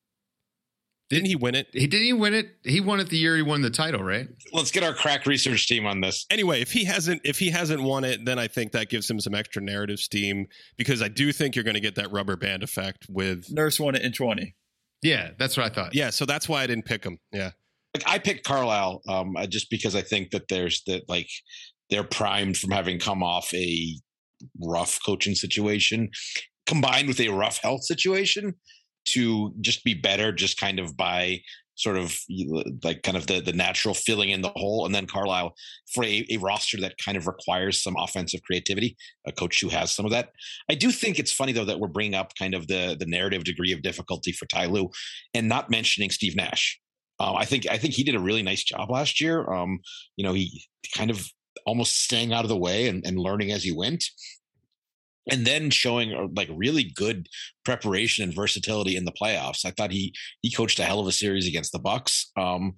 Didn't he win it? He win it. He won it the year he won the title, right? Let's get our crack research team on this. Anyway, if he hasn't won it, then I think that gives him some extra narrative steam because I do think you're going to get that rubber band effect with Nurse won it in 20. Yeah, that's what I thought. Yeah, so that's why I didn't pick him. Yeah, like I picked Carlisle just because I think that they're primed from having come off a rough coaching situation combined with a rough health situation to just be better, just kind of by sort of like kind of the natural filling in the hole. And then Carlisle for a roster that kind of requires some offensive creativity, a coach who has some of that. I do think it's funny though, that we're bringing up kind of the narrative degree of difficulty for Ty Lue and not mentioning Steve Nash. I think he did a really nice job last year. You know, he kind of almost staying out of the way and learning as he went. And then showing like really good preparation and versatility in the playoffs. I thought he coached a hell of a series against the Bucks.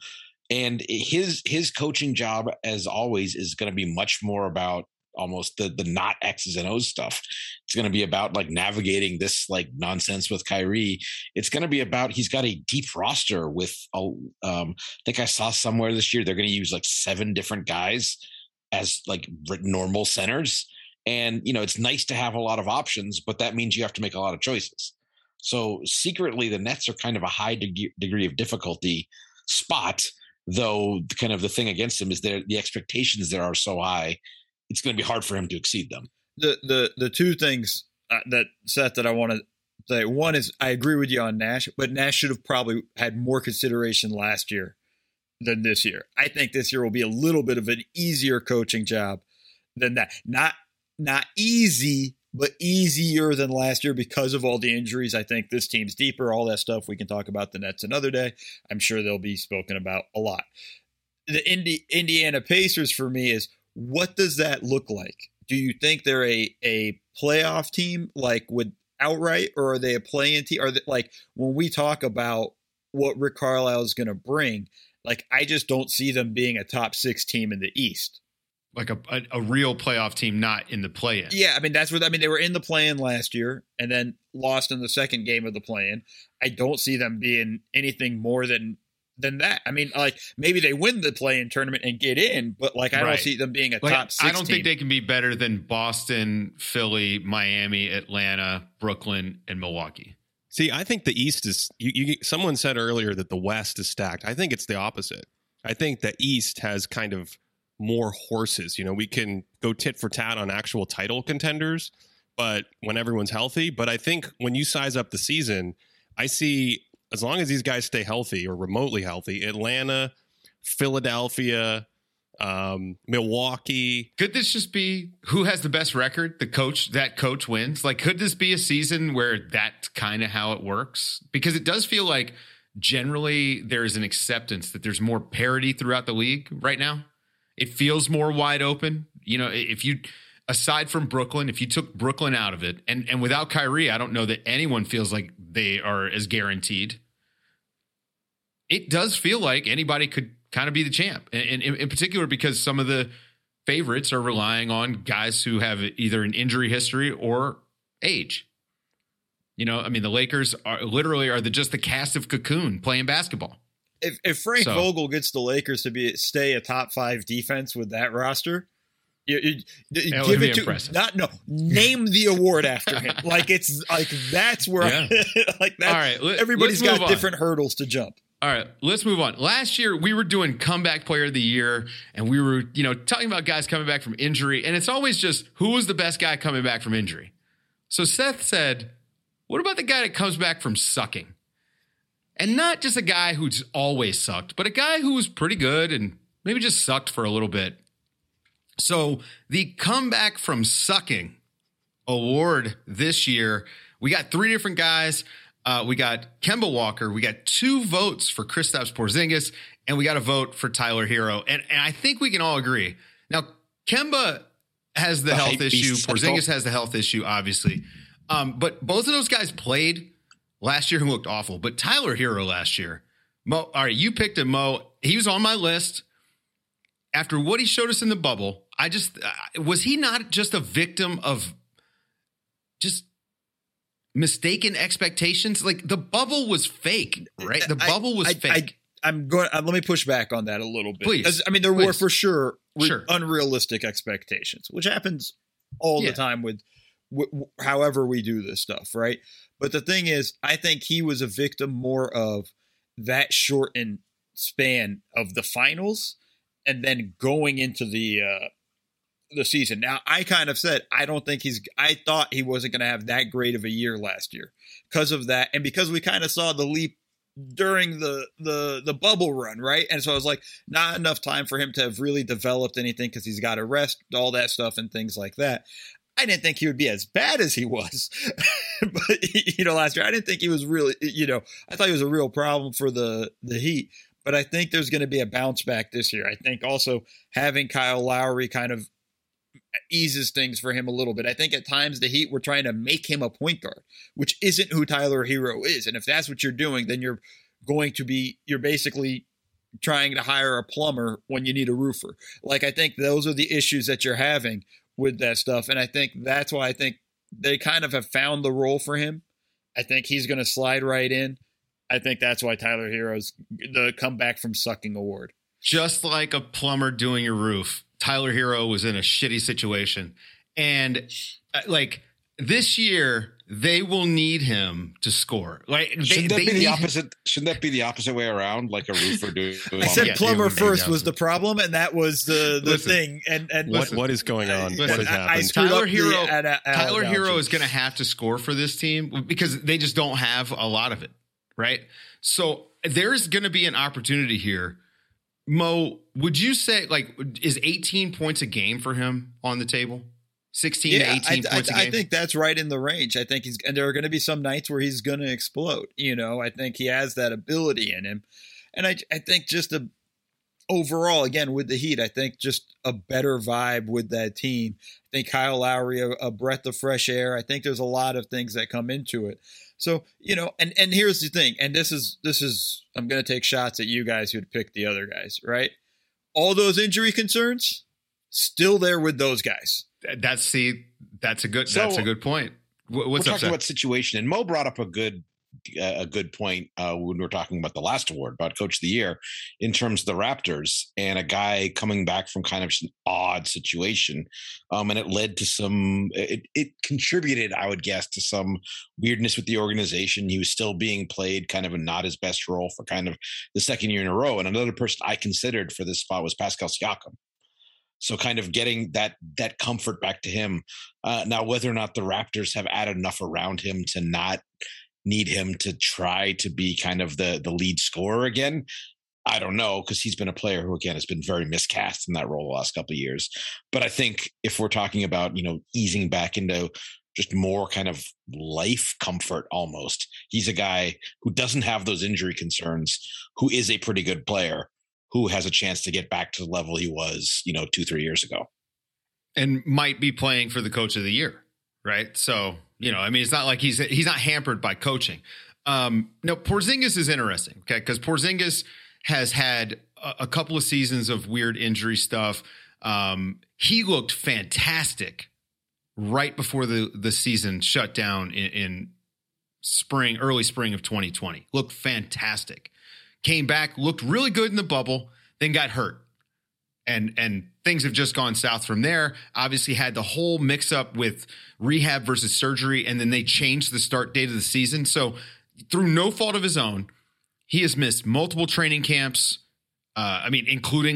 And his coaching job, as always, is going to be much more about almost the not X's and O's stuff. It's going to be about like navigating this like nonsense with Kyrie. It's going to be about he's got a deep roster with I think I saw somewhere this year they're going to use like 7 different guys as like normal centers. And, you know, it's nice to have a lot of options, but that means you have to make a lot of choices. So secretly, the Nets are kind of a high degree of difficulty spot, though kind of the thing against them is that the expectations there are so high, it's going to be hard for him to exceed them. The two things that I want to say. One is I agree with you on Nash, but Nash should have probably had more consideration last year than this year. I think this year will be a little bit of an easier coaching job than that. Not easy, but easier than last year because of all the injuries. I think this team's deeper, all that stuff. We can talk about the Nets another day. I'm sure they'll be spoken about a lot. The Indiana Pacers for me is, what does that look like? Do you think they're a playoff team like with outright, or are they a play-in team? Are they, like, when we talk about what Rick Carlisle is going to bring, like, I just don't see them being a top 6 team in the East. Like a real playoff team, not in the play-in. Yeah, I mean, they were in the play-in last year and then lost in the second game of the play-in. I don't see them being anything more than that. I mean, like, maybe they win the play-in tournament and get in, but like, I don't see them being a top 6 I don't team. think they can be better than Boston, Philly, Miami, Atlanta, Brooklyn, and Milwaukee. See, I think the East is. Someone said earlier that the West is stacked. I think it's the opposite. I think the East has kind of more horses. You know, we can go tit for tat on actual title contenders, but when everyone's healthy. But I think when you size up the season, I see, as long as these guys stay healthy or remotely healthy, Atlanta, Philadelphia, Milwaukee. Could this just be who has the best record? That coach wins. Like, could this be a season where that's kind of how it works? Because it does feel like generally there's an acceptance that there's more parity throughout the league right now. It feels more wide open. You know, if you, aside from Brooklyn, if you took Brooklyn out of it, and without Kyrie, I don't know that anyone feels like they are as guaranteed. It does feel like anybody could kind of be the champ. And in particular, because some of the favorites are relying on guys who have either an injury history or age. You know, I mean, the Lakers are just the cast of Cocoon playing basketball. If Frank Vogel gets the Lakers to stay a top 5 defense with that roster, you give it to name the award after him. Like, it's like, that's where like that. All right, everybody's got different hurdles to jump. All right, let's move on. Last year, we were doing comeback player of the year, and we were, talking about guys coming back from injury, and it's always just who was the best guy coming back from injury. So Seth said, what about the guy that comes back from sucking? And not just a guy who's always sucked, but a guy who was pretty good and maybe just sucked for a little bit. So the comeback from sucking award this year, we got 3 different guys. We got Kemba Walker. We got 2 votes for Kristaps Porzingis, and we got a vote for Tyler Hero. And I think we can all agree. Now, Kemba has the health issue. Porzingis has the health issue, obviously. But both of those guys played last year who looked awful. But Tyler Hero last year, Mo, all right, you picked him, Mo. He was on my list. After what he showed us in the bubble, was he not just a victim of just mistaken expectations? Like, the bubble was fake, right? The bubble was fake. Let me push back on that a little bit. Please. I mean, there were for sure unrealistic expectations, which happens all the time with however we do this stuff, right? But the thing is, I think he was a victim more of that shortened span of the finals and then going into the season. Now, I kind of said, I thought he wasn't going to have that great of a year last year because of that. And because we kind of saw the leap during the bubble run, right? And so I was like, not enough time for him to have really developed anything because he's got to rest, all that stuff and things like that. I didn't think he would be as bad as he was, but last year I didn't think he was really, I thought he was a real problem for the Heat, but I think there's going to be a bounce back this year. I think also having Kyle Lowry kind of eases things for him a little bit. I think at times the Heat were trying to make him a point guard, which isn't who Tyler Hero is. And if that's what you're doing, then you're basically trying to hire a plumber when you need a roofer. Like, I think those are the issues that you're having with that stuff. And I think that's why I think they kind of have found the role for him. I think he's going to slide right in. I think that's why Tyler Hero's the comeback from sucking award. Just like a plumber doing your roof, Tyler Hero was in a shitty situation. And this year they will need him to score. Like Shouldn't that they be the need- opposite? Shouldn't that be the opposite way around? Like a roofer doing. I said Yeah, plumber yeah, first yeah. was the problem, and that was the Listen. thing. And What is going on? Listen, What has I happened? screwed Tyler up Hero, the Tyler Hero analogy. is going to have to score for this team because they just don't have a lot of it, right? So there's going to be an opportunity here. Mo, would you say is 18 points a game for him on the table? 16 to 18 points a game? I think that's right in the range. I think and there are going to be some nights where he's going to explode. I think he has that ability in him. And I think just overall, again, with the Heat, I think just a better vibe with that team. I think Kyle Lowry, a breath of fresh air. I think there's a lot of things that come into it. So, and here's the thing, and this is I'm going to take shots at you guys who'd pick the other guys, right? All those injury concerns still there with those guys. That's a good point. What's we're up, talking Seth? about situation, and Mo brought up a good point when we were talking about the last award, about Coach of the Year, in terms of the Raptors and a guy coming back from kind of an odd situation, and it led to it contributed, I would guess, to some weirdness with the organization. He was still being played kind of a not his best role for kind of the second year in a row, and another person I considered for this spot was Pascal Siakam. So kind of getting that comfort back to him. Now, whether or not the Raptors have added enough around him to not need him to try to be kind of the lead scorer again, I don't know, because he's been a player who, again, has been very miscast in that role the last couple of years. But I think if we're talking about, easing back into just more kind of life comfort almost, he's a guy who doesn't have those injury concerns, who is a pretty good player, who has a chance to get back to the level he was, 2-3 years ago. And might be playing for the Coach of the Year, right? So, it's not like he's not hampered by coaching. No, Porzingis is interesting, okay? Because Porzingis has had a couple of seasons of weird injury stuff. He looked fantastic right before the season shut down in early spring of 2020. Looked fantastic. Came back, looked really good in the bubble, then got hurt. And things have just gone south from there. Obviously had the whole mix up with rehab versus surgery, and then they changed the start date of the season. So through no fault of his own, he has missed multiple training camps. Including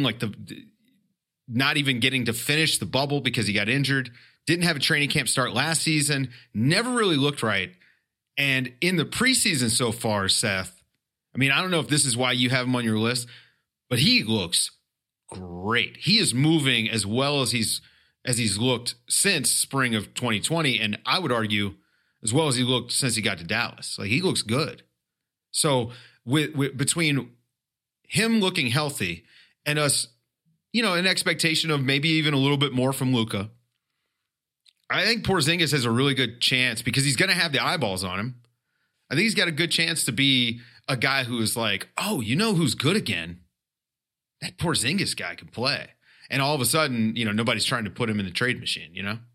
not even getting to finish the bubble because he got injured. Didn't have a training camp start last season. Never really looked right. And in the preseason so far, Seth, I don't know if this is why you have him on your list, but he looks great. He is moving as well as he's looked since spring of 2020, and I would argue as well as he looked since he got to Dallas. Like, he looks good. So with between him looking healthy and us, an expectation of maybe even a little bit more from Luka, I think Porzingis has a really good chance because he's going to have the eyeballs on him. I think he's got a good chance to be a guy who is like, oh, who's good again? That Porzingis guy can play. And all of a sudden, nobody's trying to put him in the trade machine,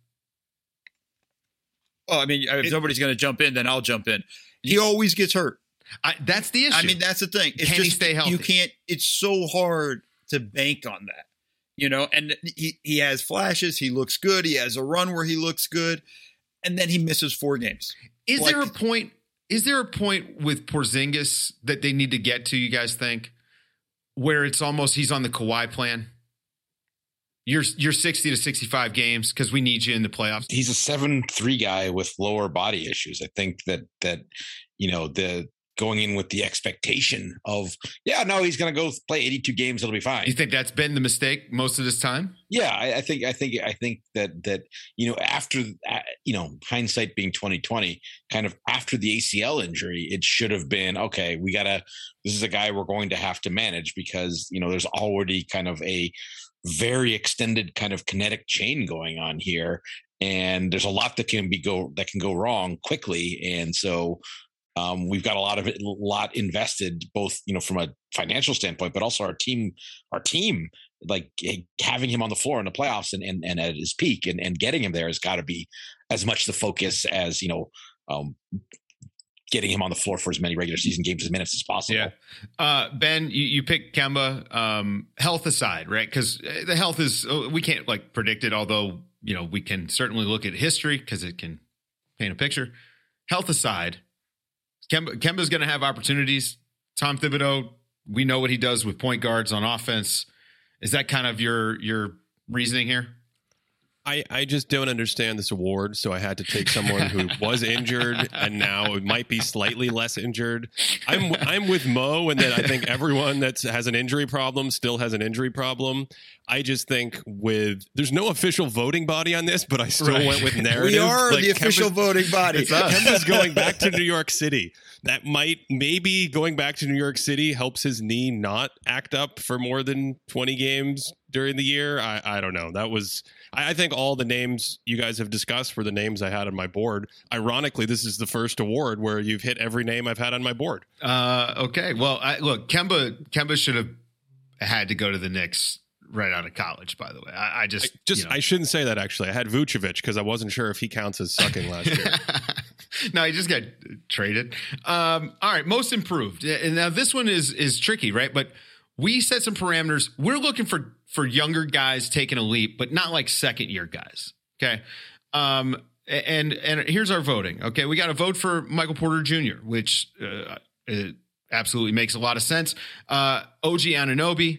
Well, if somebody's going to jump in, then I'll jump in. He always gets hurt. That's the issue. That's the thing. It's Can he stay healthy? You can't. It's so hard to bank on that, And he has flashes. He looks good. He has a run where he looks good, and then he misses 4 games. Is there a point with Porzingis that they need to get to, you guys think, where it's almost he's on the Kawhi plan? You're 60 to 65 games because we need you in the playoffs. He's a 7'3" guy with lower body issues. I think that the going in with the expectation of, he's going to go play 82 games. It'll be fine. You think that's been the mistake most of this time? Yeah, I think that after hindsight being 2020, kind of after the ACL injury, it should have been, okay, this is a guy we're going to have to manage because there's already kind of a very extended kind of kinetic chain going on here, and there's a lot that can go wrong quickly, and so we've got a lot invested, both from a financial standpoint, but also our team, like having him on the floor in the playoffs and at his peak and getting him there has got to be as much the focus as getting him on the floor for as many regular season games as minutes as possible. Yeah. Ben, you picked Kemba, health aside, right? Because the health is, we can't predict it, although, we can certainly look at history because it can paint a picture. Health aside, Kemba's going to have opportunities. Tom Thibodeau, we know what he does with point guards on offense. Is that kind of your reasoning here? I just don't understand this award, so I had to take someone who was injured and now it might be slightly less injured. I'm with Mo, and then I think everyone that has an injury problem still has an injury problem. I just think there's no official voting body on this, but I still went with narrative. We are the official voting body. Kemba's going back to New York City. That maybe going back to New York City helps his knee not act up for more than 20 games during the year. I don't know. I think all the names you guys have discussed were the names I had on my board. Ironically, this is the first award where you've hit every name I've had on my board. Okay. Well, look, Kemba should have had to go to the Knicks right out of college, by the way. I shouldn't say that, actually. I had Vucevic because I wasn't sure if he counts as sucking last year. No, he just got traded. All right, most improved. And now this one is tricky, right? But we set some parameters. We're looking for younger guys taking a leap, but not like second-year guys, okay? And here's our voting, okay? We got to vote for Michael Porter Jr., which absolutely makes a lot of sense. OG Anunoby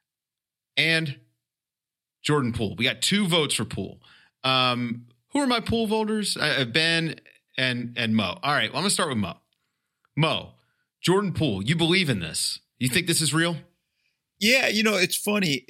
and Jordan Poole. We got 2 votes for Poole. Who are my Poole voters? Ben and Mo. All right, well, I'm going to start with Mo. Mo, Jordan Poole, you believe in this? You think this is real? Yeah, it's funny.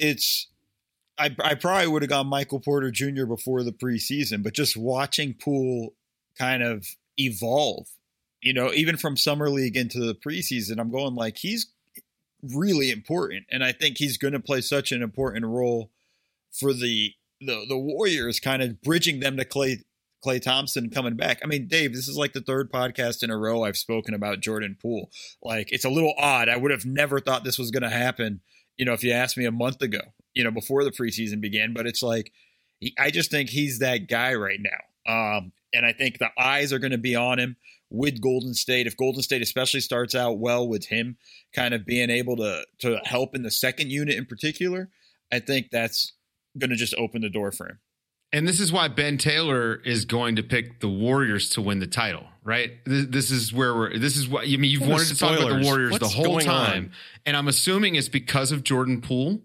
I probably would have gone Michael Porter Jr. before the preseason, but just watching Poole kind of evolve, even from summer league into the preseason, I'm going like, he's really important. And I think he's going to play such an important role for the Warriors, kind of bridging them to Klay Thompson coming back. I mean, Dave, this is like the 3rd podcast in a row I've spoken about Jordan Poole. Like, it's a little odd. I would have never thought this was going to happen, if you asked me a month ago, before the preseason began. But it's like, I just think he's that guy right now. And I think the eyes are going to be on him with Golden State. If Golden State especially starts out well with him kind of being able to help in the second unit in particular, I think that's going to just open the door for him. And this is why Ben Taylor is going to pick the Warriors to win the title, right? This is what you've wanted to talk about the Warriors the whole time. And I'm assuming it's because of Jordan Poole.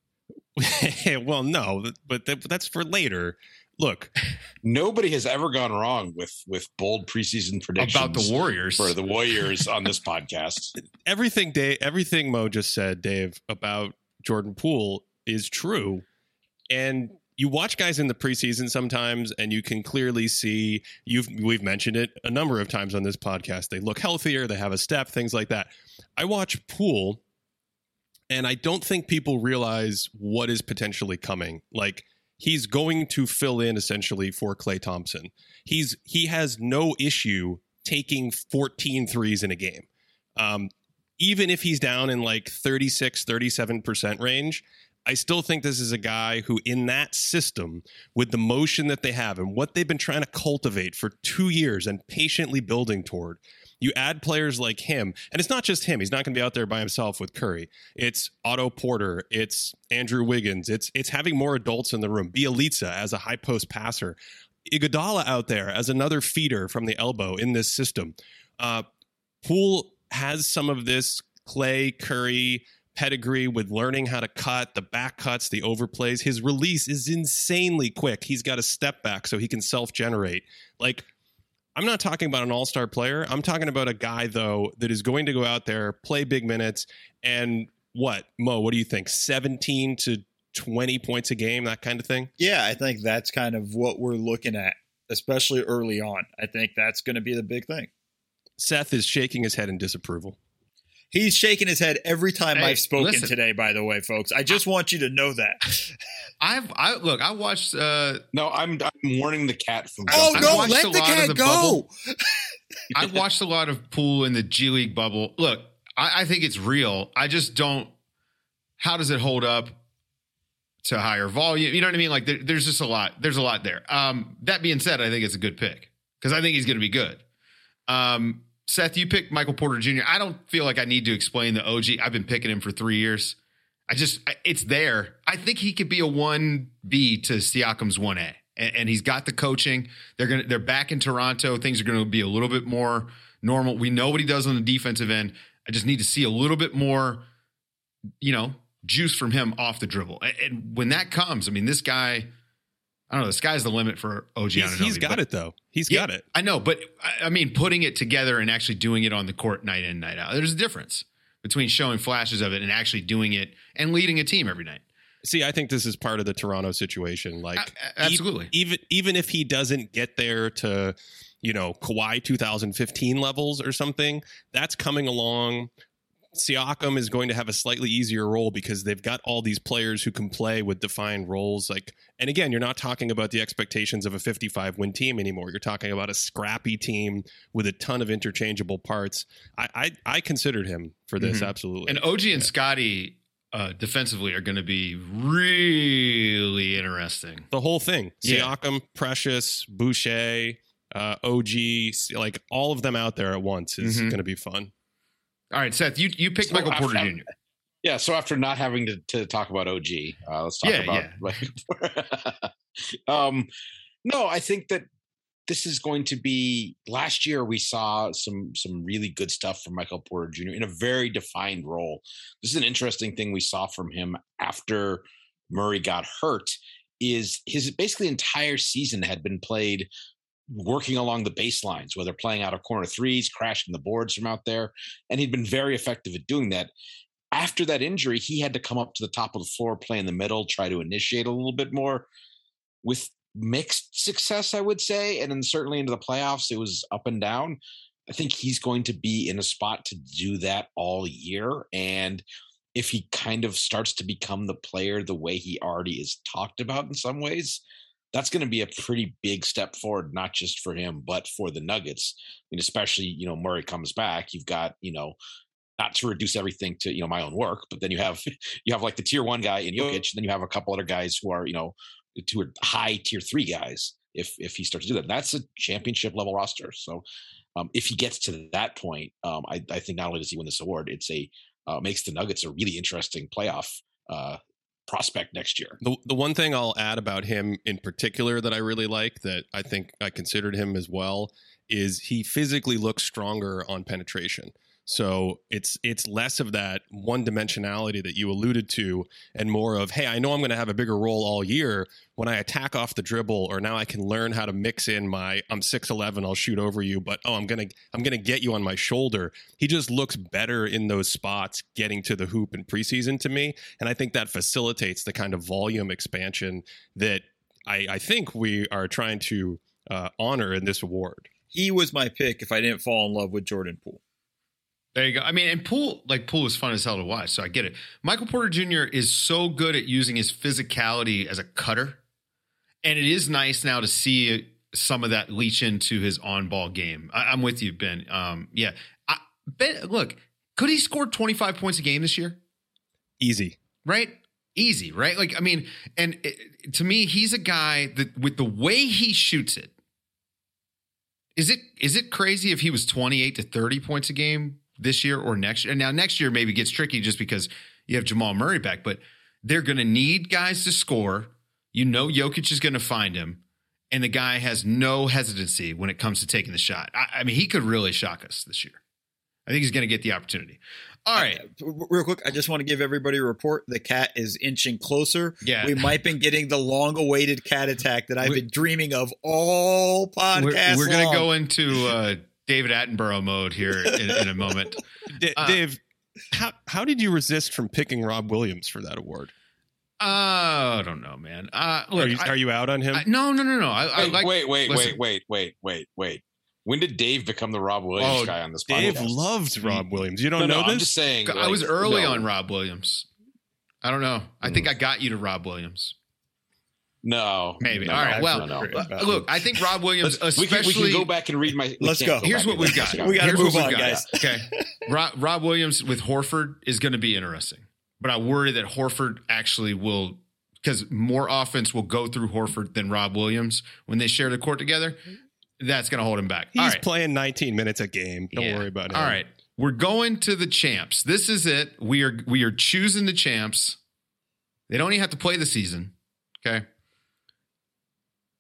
Well, no, but that's for later. Look, nobody has ever gone wrong with bold preseason predictions about the Warriors for the Warriors on this podcast. Everything Mo just said, Dave, about Jordan Poole is true. And you watch guys in the preseason sometimes, and you can clearly see, we've mentioned it a number of times on this podcast, they look healthier, they have a step, things like that. I watch Poole, and I don't think people realize what is potentially coming. Like, he's going to fill in essentially for Klay Thompson. He has no issue taking 14 threes in a game. Even if he's down in like 36, 37% range, I still think this is a guy who, in that system, with the motion that they have and what they've been trying to cultivate for 2 years and patiently building toward, you add players like him, and it's not just him. He's not going to be out there by himself with Curry. It's Otto Porter. It's Andrew Wiggins. It's having more adults in the room. Bielitsa as a high post passer. Iguodala out there as another feeder from the elbow in this system. Poole has some of this Klay, Curry pedigree with learning how to cut, the back cuts, the overplays. His release is insanely quick. He's got a step back so he can self-generate. Like, I'm not talking about an all-star player. I'm talking about a guy, though, that is going to go out there, play big minutes, and Mo, what do you think? 17 to 20 points a game, that kind of thing? Yeah, I think that's kind of what we're looking at, especially early on. I think that's going to be the big thing. Seth is shaking his head in disapproval. He's shaking his head every time I've spoken today, by the way, folks. I just want you to know that. I watched. No, I'm warning the cat from. Oh, no, let the cat go. I watched a lot of Poole in the G League bubble. Look, I think it's real. I just don't. How does it hold up to higher volume? You know what I mean? Like, there's just a lot. There's a lot there. That being said, I think it's a good pick because I think he's going to be good. Seth, you picked Michael Porter Jr. I don't feel like I need to explain the OG. I've been picking him for 3 years. It's there. I think he could be a 1B to Siakam's 1A. and he's got the coaching. They're back in Toronto. Things are going to be a little bit more normal. We know what he does on the defensive end. I just need to see a little bit more, juice from him off the dribble. And when that comes, I mean, this guy, I don't know, the sky's the limit for OG Anunoby. He's got it, though. He's got it. I know, but I mean, putting it together and actually doing it on the court night in, night out, there's a difference between showing flashes of it and actually doing it and leading a team every night. See, I think this is part of the Toronto situation. Like, absolutely. Even if he doesn't get there to, Kawhi 2015 levels or something, that's coming along. Siakam is going to have a slightly easier role because they've got all these players who can play with defined roles. And again, you're not talking about the expectations of a 55-win team anymore. You're talking about a scrappy team with a ton of interchangeable parts. I considered him for this, absolutely. And OG and Scotty defensively are going to be really interesting. The whole thing. Siakam, Precious, Boucher, OG, like all of them out there at once is going to be fun. All right, Seth, you picked Michael Porter Jr. Yeah, so after not having to talk about OG, let's talk about no, I think that this is going to be, last year we saw some really good stuff from Michael Porter Jr. in a very defined role. This is an interesting thing we saw from him after Murray got hurt, is his basically entire season had been played working along the baselines, whether playing out of corner threes, crashing the boards from out there. And he'd been very effective at doing that. After that injury, he had to come up to the top of the floor, play in the middle, try to initiate a little bit more with mixed success, I would say. And then certainly into the playoffs, it was up and down. I think he's going to be in a spot to do that all year. And if he kind of starts to become the player the way he already is talked about in some ways, that's going to be a pretty big step forward, not just for him, but for the Nuggets. I mean, especially, Murray comes back. You've got, not to reduce everything to, my own work, but then you have like the tier 1 guy in Jokic, and then you have a couple other guys who are, two high tier 3 guys. If he starts to do that, that's a championship level roster. So if he gets to that point, I think not only does he win this award, it's makes the Nuggets a really interesting playoff prospect next year. The one thing I'll add about him in particular that I really like, that I think I considered him as well, is he physically looks stronger on penetration. So it's less of that one dimensionality that you alluded to, and more of, hey, I know I'm going to have a bigger role all year. When I attack off the dribble, or now I can learn how to mix in my, I'm 6'11", I'll shoot over you, but I'm gonna get you on my shoulder. He just looks better in those spots getting to the hoop in preseason to me, and I think that facilitates the kind of volume expansion that I think we are trying to honor in this award. He was my pick if I didn't fall in love with Jordan Poole. There you go. I mean, and Poole is fun as hell to watch, so I get it. Michael Porter Jr. is so good at using his physicality as a cutter, and it is nice now to see some of that leach into his on-ball game. I'm with you, Ben. Ben, look, could he score 25 points a game this year? Easy. Right? Easy, right? Like, I mean, and to me, he's a guy that with the way he shoots it, is it crazy if he was 28 to 30 points a game this year or next year? And now next year maybe gets tricky just because you have Jamal Murray back, but they're going to need guys to score. Jokic is going to find him, and the guy has no hesitancy when it comes to taking the shot. I mean, he could really shock us this year. I think he's going to get the opportunity. All right. Real quick, I just want to give everybody a report. The cat is inching closer. Yeah. We might be getting the long-awaited cat attack that I've been dreaming of all podcasts. We're going to go into David Attenborough mode here in a moment. Dave, how did you resist from picking Rob Williams for that award? I don't know, man. Look, are you out on him? No. Wait. When did Dave become the Rob Williams guy on this podcast? Dave loves Rob Williams. You don't know this? I'm just saying. I was early on Rob Williams. I don't know. I think I got you to Rob Williams. No. Maybe. No, all right. Well, look, I think Rob Williams, especially. We can go back and read my. Let's go. Here's what we've got. We got to move on, guys. Okay. Rob Williams with Horford is going to be interesting. But I worry that Horford actually will, because more offense will go through Horford than Rob Williams when they share the court together. That's going to hold him back. He's playing 19 minutes a game. Don't worry about it. All right. We're going to the champs. This is it. We are choosing the champs. They don't even have to play the season. Okay.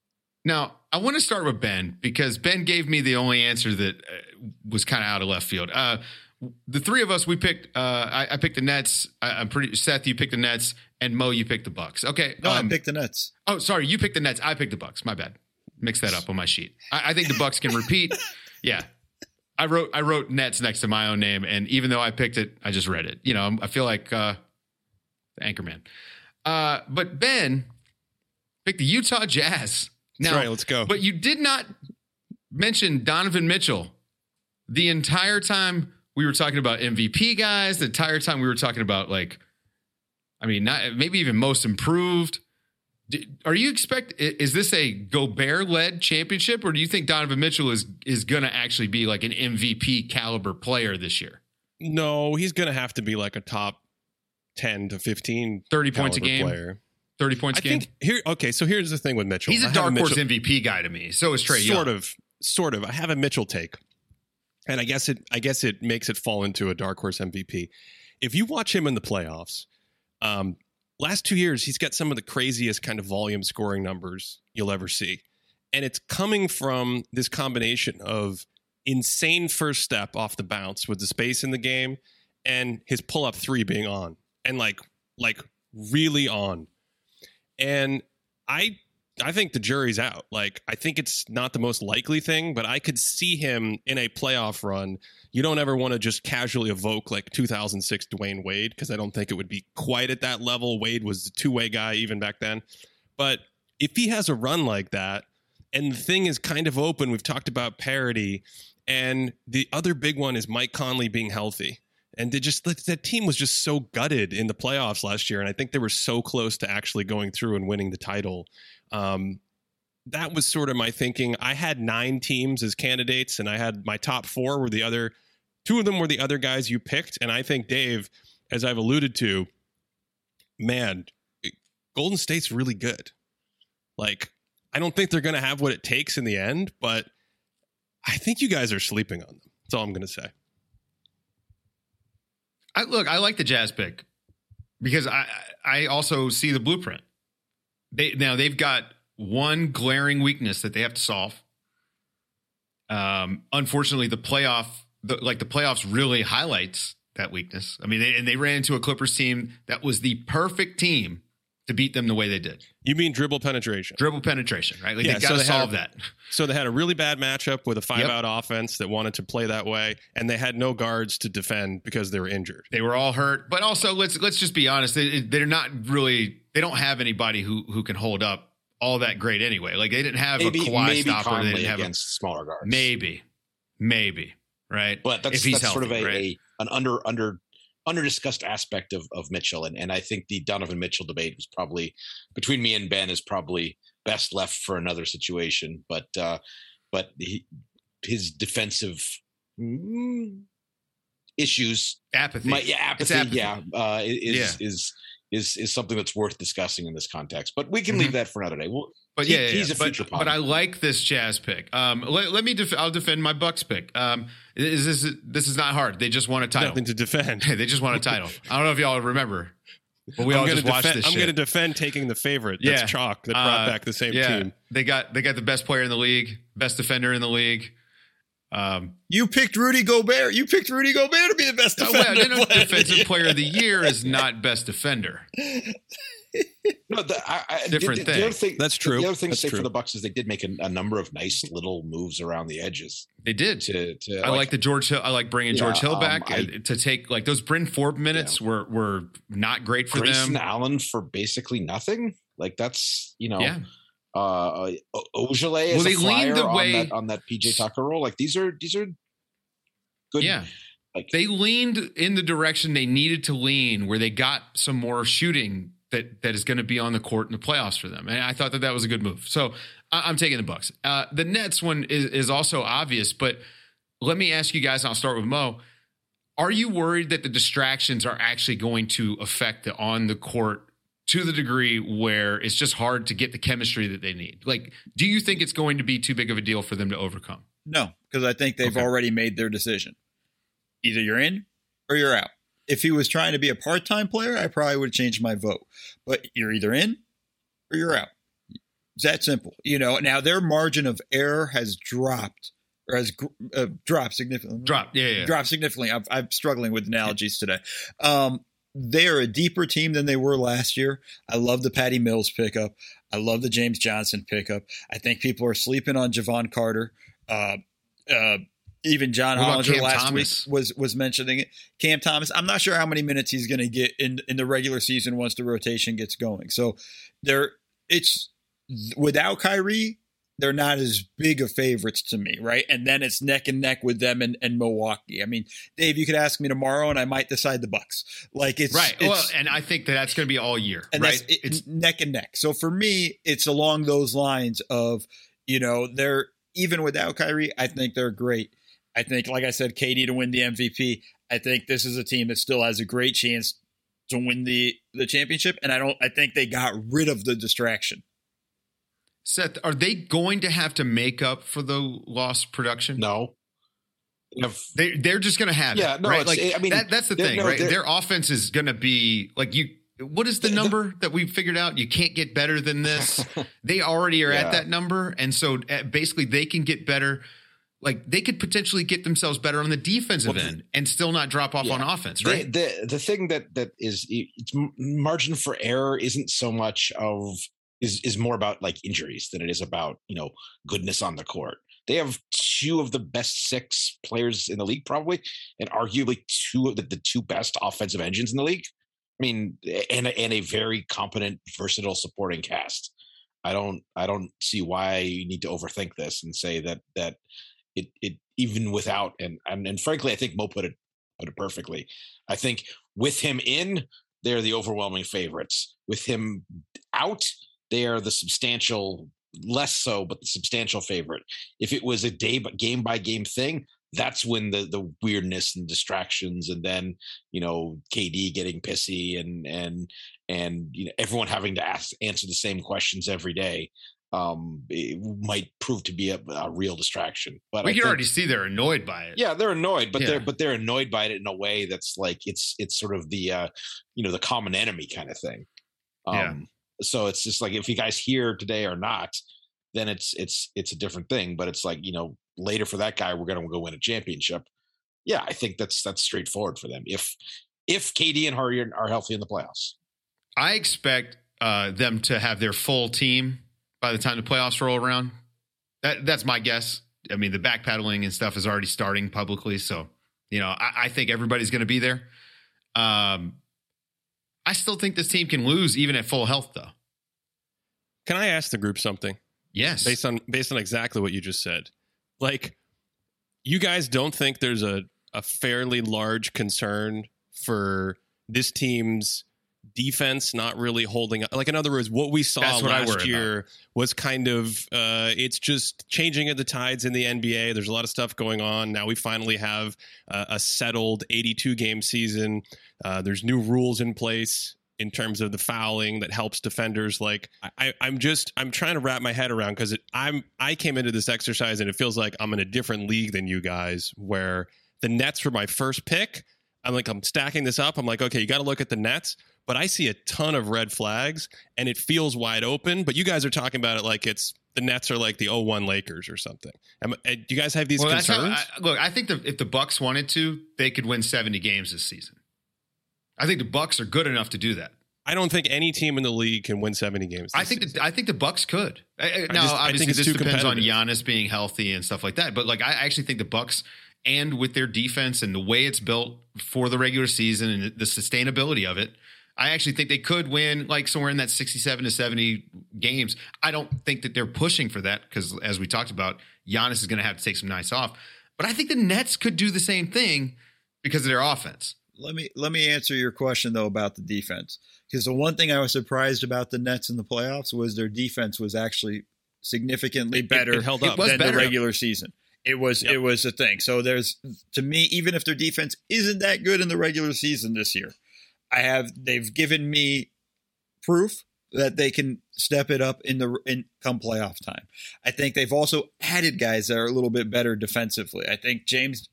Now, I want to start with Ben because Ben gave me the only answer that was kind of out of left field. The three of us, we picked. I picked the Nets. Seth, you picked the Nets, and Mo, you picked the Bucks. Okay. No, I picked the Nets. Oh, sorry, you picked the Nets. I picked the Bucks. My bad. Mix that up on my sheet. I think the Bucks can repeat. Yeah. I wrote Nets next to my own name, and even though I picked it, I just read it. I feel like the Anchorman. But Ben picked the Utah Jazz. Now, That's right, let's go. But you did not mention Donovan Mitchell the entire time we were talking about MVP guys, the entire time we were talking about maybe even most improved. Are you is this a Gobert-led championship, or do you think Donovan Mitchell is going to actually be like an MVP caliber player this year? No, he's going to have to be like a top 10 to 15 30 points a game player. 30 points a game. So here's the thing with Mitchell. He's a dark horse MVP guy to me. So is Trae Young. Sort of. I have a Mitchell take. And I guess it makes it fall into a dark horse MVP. If you watch him in the playoffs, last 2 years, he's got some of the craziest kind of volume scoring numbers you'll ever see. And it's coming from this combination of insane first step off the bounce with the space in the game and his pull-up three being on and like really on. And I think the jury's out. Like, I think it's not the most likely thing, but I could see him in a playoff run. You don't ever want to just casually evoke like 2006 Dwayne Wade, because I don't think it would be quite at that level. Wade was the two-way guy even back then. But if he has a run like that, and the thing is kind of open, we've talked about parity, and the other big one is Mike Conley being healthy. And that team was just so gutted in the playoffs last year, and I think they were so close to actually going through and winning the title. That was sort of my thinking. I had 9 teams as candidates, and I had my top 4 were the other. 2 of them were the other guys you picked, and I think, Dave, as I've alluded to, man, Golden State's really good. Like, I don't think they're going to have what it takes in the end, but I think you guys are sleeping on them. That's all I'm going to say. I like the Jazz pick because I also see the blueprint. They've got one glaring weakness that they have to solve. Unfortunately, the playoffs really highlights that weakness. I mean, they ran into a Clippers team that was the perfect team to beat them the way they did. You mean dribble penetration? Dribble penetration, right? Like, they've got to solve that. So they had a really bad matchup with a 5-out offense that wanted to play that way, and they had no guards to defend because they were injured. They were all hurt, but also let's just be honest. They're not really. They don't have anybody who can hold up all that great anyway. Like, they didn't have a Kawhi stopper. Conley they didn't have against smaller guards. Maybe, right? But that's healthy, sort of right? an under discussed aspect of Mitchell, and I think the Donovan Mitchell debate was probably between me and Ben is probably best left for another situation. But his defensive issues, apathy, is something that's worth discussing in this context. But we can leave that for another day. He's a future pod. But I like this Jazz pick. Let me I'll defend my Bucks pick. This is not hard. They just won a title. Nothing to defend. They just won a title. I don't know if y'all remember, but we all just watched this. I'm going to defend taking the favorite. That's chalk that brought back the same team. They got the best player in the league, best defender in the league. You picked Rudy Gobert. You picked Rudy Gobert to be the best defender. Defensive player of the year is not best defender. No, different thing. The other thing. That's true. The other thing That's to say true. for the Bucks is they did make a number of nice little moves around the edges. They did. I like the George Hill. I like bringing George Hill back to take like those Bryn Forbes minutes were not great for Grayson them. Allen for basically nothing. Like, that's Ojale Well, as they a flyer leaned the way on that PJ Tucker role. Like, these are good. Yeah. Like, they leaned in the direction they needed to lean, where they got some more shooting that is going to be on the court in the playoffs for them. And I thought that was a good move. So I'm taking the Bucks. The Nets one is also obvious, but let me ask you guys, and I'll start with Mo. Are you worried that the distractions are actually going to affect the on the court to the degree where it's just hard to get the chemistry that they need? Like, do you think it's going to be too big of a deal for them to overcome? No, because I think they've already made their decision. Either you're in or you're out. If he was trying to be a part-time player, I probably would have changed my vote. But you're either in or you're out. It's that simple. Now their margin of error has dropped or has dropped significantly. Dropped significantly. I'm struggling with analogies today. They're a deeper team than they were last year. I love the Patty Mills pickup. I love the James Johnson pickup. I think people are sleeping on Javon Carter. Even John Hollinger last week was mentioning it. Cam Thomas, I'm not sure how many minutes he's going to get in the regular season once the rotation gets going. So it's without Kyrie, they're not as big of favorites to me, right? And then it's neck and neck with them and Milwaukee. I mean, Dave, you could ask me tomorrow, and I might decide the Bucks. And I think that's going to be all year, and right? It's neck and neck. So for me, it's along those lines of, they're even without Kyrie. I think they're great. I think, like I said, KD to win the MVP. I think this is a team that still has a great chance to win the championship, and I think they got rid of the distraction. Seth, are they going to have to make up for the lost production? No. They're just going to have it, no, right? That's the thing, no, right? Their offense is going to be like what is the number that we figured out? You can't get better than this. They already are at that number. And so basically they can get better. Like they could potentially get themselves better on the defensive end and still not drop off on offense, right? The thing that is it's margin for error isn't so much of is more about like injuries than it is about, goodness on the court. They have two of the best 6 players in the league, probably, and arguably two of the 2 best offensive engines in the league. I mean, and a very competent, versatile supporting cast. I don't see why you need to overthink this and say that it even without and frankly, I think Mo put it perfectly. I think with him in, they're the overwhelming favorites. With him out, they are the substantial, less so, but the substantial favorite. If it was a game by game thing, that's when the weirdness and distractions, and then KD getting pissy and everyone having to answer the same questions every day. It might prove to be a real distraction. But we can already see they're annoyed by it. Yeah, they're annoyed, but they're annoyed by it in a way that's like it's sort of the the common enemy kind of thing. So it's just like if you guys here today or not, then it's a different thing. But it's like later for that guy, we're going to go win a championship. Yeah, I think that's straightforward for them. If KD and Harden are healthy in the playoffs, I expect them to have their full team by the time the playoffs roll around. That's my guess. I mean, the backpedaling and stuff is already starting publicly. So, I think everybody's going to be there. I still think this team can lose even at full health, though. Can I ask the group something? Yes. Based on exactly what you just said. Like, you guys don't think there's a fairly large concern for this team's defense not really holding up? Like, in other words, what we saw last year was kind of it's just changing of the tides in the NBA. There's a lot of stuff going on. Now we finally have a settled 82-game season. There's new rules in place in terms of the fouling that helps defenders. Like, I'm trying to wrap my head around, because I came into this exercise and it feels like I'm in a different league than you guys, where the Nets were my first pick. I'm stacking this up. I'm like, okay, you got to look at the Nets, but I see a ton of red flags and it feels wide open. But you guys are talking about it like it's the Nets are like the 0-1 Lakers or something. Do you guys have these concerns? I think if the Bucks wanted to, they could win 70 games this season. I think the Bucks are good enough to do that. I don't think any team in the league can win 70 games. I think the Bucks could. Obviously, this depends on Giannis being healthy and stuff like that. But I actually think the Bucks, and with their defense and the way it's built for the regular season and the sustainability of it, I actually think they could win somewhere in that 67 to 70 games. I don't think that they're pushing for that, because as we talked about, Giannis is going to have to take some nights off. But I think the Nets could do the same thing because of their offense. Let me answer your question, though, about the defense, because the one thing I was surprised about the Nets in the playoffs was their defense was actually significantly better it held up than the regular season. It was a thing. So to me, even if their defense isn't that good in the regular season this year, they've given me proof that they can step it up in come playoff time. I think they've also added guys that are a little bit better defensively. I think James,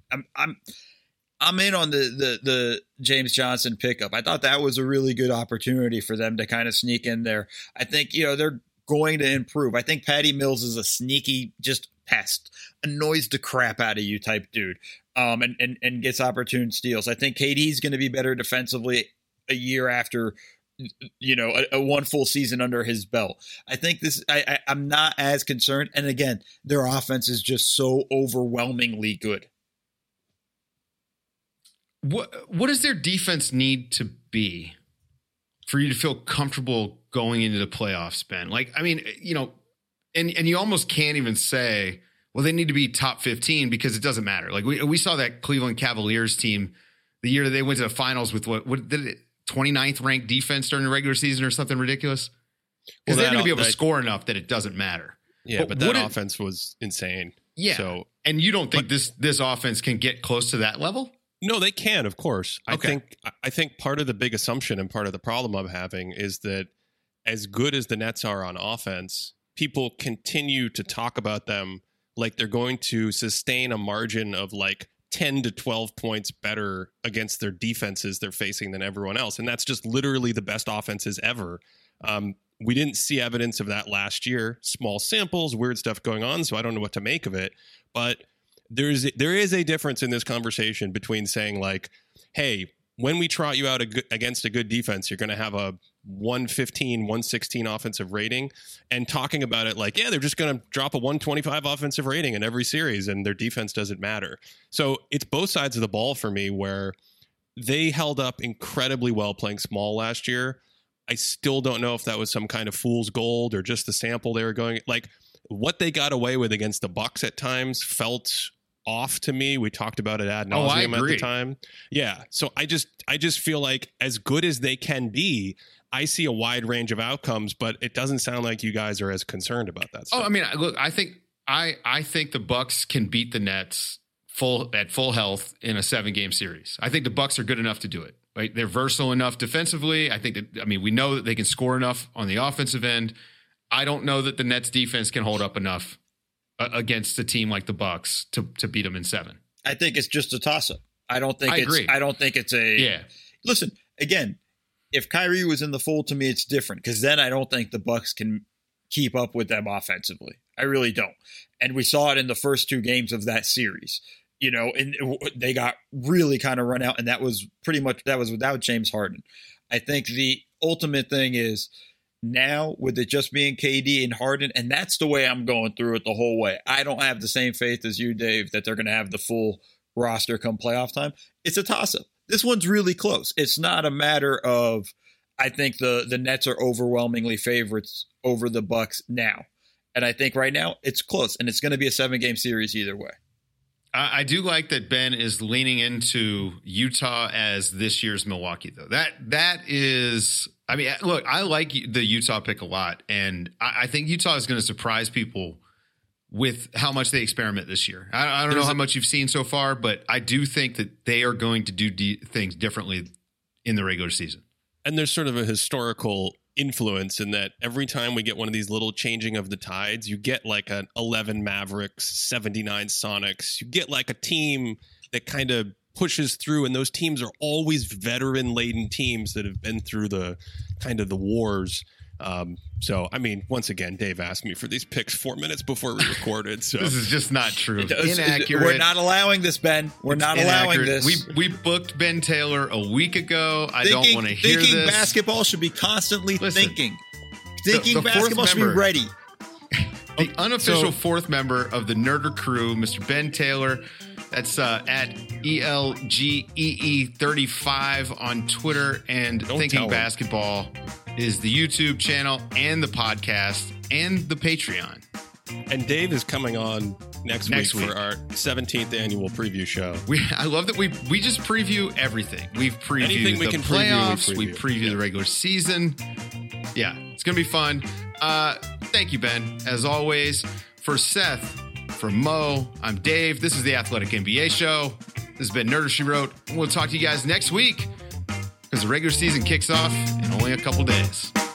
I'm in on the James Johnson pickup. I thought that was a really good opportunity for them to kind of sneak in there. I think, they're going to improve. I think Patty Mills is a sneaky just pest, annoys the crap out of you type dude, and gets opportune steals. I think KD's going to be better defensively a year after, a one full season under his belt. I think I'm not as concerned. And again, their offense is just so overwhelmingly good. What does their defense need to be for you to feel comfortable going into the playoffs, Ben? Like, I mean, and you almost can't even say, well, they need to be top 15 because it doesn't matter. Like we saw that Cleveland Cavaliers team the year that they went to the finals with what did it, 29th ranked defense during the regular season or something ridiculous? Because they're going to be able to score enough that it doesn't matter. Yeah, but that offense was insane. Yeah. So, and you don't think this offense can get close to that level? No, they can, of course. Okay. I think part of the big assumption and part of the problem I'm having is that as good as the Nets are on offense, people continue to talk about them like they're going to sustain a margin of like 10 to 12 points better against their defenses they're facing than everyone else. And that's just literally the best offenses ever. We didn't see evidence of that last year. Small samples, weird stuff going on, so I don't know what to make of it. But there is a difference in this conversation between saying like, hey, when we trot you out against a good defense, you're going to have a 115, 116 offensive rating, and talking about it like, yeah, they're just going to drop a 125 offensive rating in every series and their defense doesn't matter. So it's both sides of the ball for me, where they held up incredibly well playing small last year. I still don't know if that was some kind of fool's gold or just the sample they were going. Like, what they got away with against the Bucks at times felt off to me. We talked about it ad nauseum at the time. Yeah. So I just feel like as good as they can be, I see a wide range of outcomes, but it doesn't sound like you guys are as concerned about that stuff. Oh, I mean, look, I think the Bucks can beat the Nets at full health in a 7-game series. I think the Bucks are good enough to do it. Right? They're versatile enough defensively. We know that they can score enough on the offensive end. I don't know that the Nets defense can hold up enough against a team like the Bucks to beat them in 7. I think it's just a toss-up. I agree. I don't think it's a... Yeah. Listen, again, if Kyrie was in the fold, to me, it's different, because then I don't think the Bucks can keep up with them offensively. I really don't. And we saw it in the first 2 games of that series. And they got really kind of run out, and that was without James Harden. I think the ultimate thing is now with it just being KD and Harden, and that's the way I'm going through it the whole way. I don't have the same faith as you, Dave, that they're going to have the full roster come playoff time. It's a toss-up. This one's really close. It's not a matter of, I think the Nets are overwhelmingly favorites over the Bucks now. And I think right now it's close, and it's going to be a 7-game series either way. I do like that Ben is leaning into Utah as this year's Milwaukee, though. That is, I mean, look, I like the Utah pick a lot, and I think Utah is going to surprise people with how much they experiment this year. I don't know how much you've seen so far, but I do think that they are going to do things differently in the regular season. And there's sort of a historical influence in that every time we get one of these little changing of the tides, you get like an 11 Mavericks, 79 Sonics. You get like a team that kind of pushes through, and those teams are always veteran-laden teams that have been through the kind of the wars. So, I mean, once again, Dave asked me for these picks 4 minutes before we recorded. So this is just not true. Inaccurate. We're not allowing this, Ben. We're not allowing this. We booked Ben Taylor a week ago. I don't want to hear this. Thinking basketball should be constantly thinking. Thinking basketball should be ready. The unofficial 4th member of the Nerder crew, Mr. Ben Taylor. That's at ELGEE35 on Twitter, and Thinking Basketball is the YouTube channel and the podcast and the Patreon. And Dave is coming on next week for our 17th annual preview show. I love that we just preview everything. We've previewed the playoffs. We preview the regular season. Yeah, it's going to be fun. Thank you, Ben. As always, for Seth, for Mo, I'm Dave. This is the Athletic NBA Show. This has been Nerder She Wrote. We'll talk to you guys next week because the regular season kicks off in only a couple days.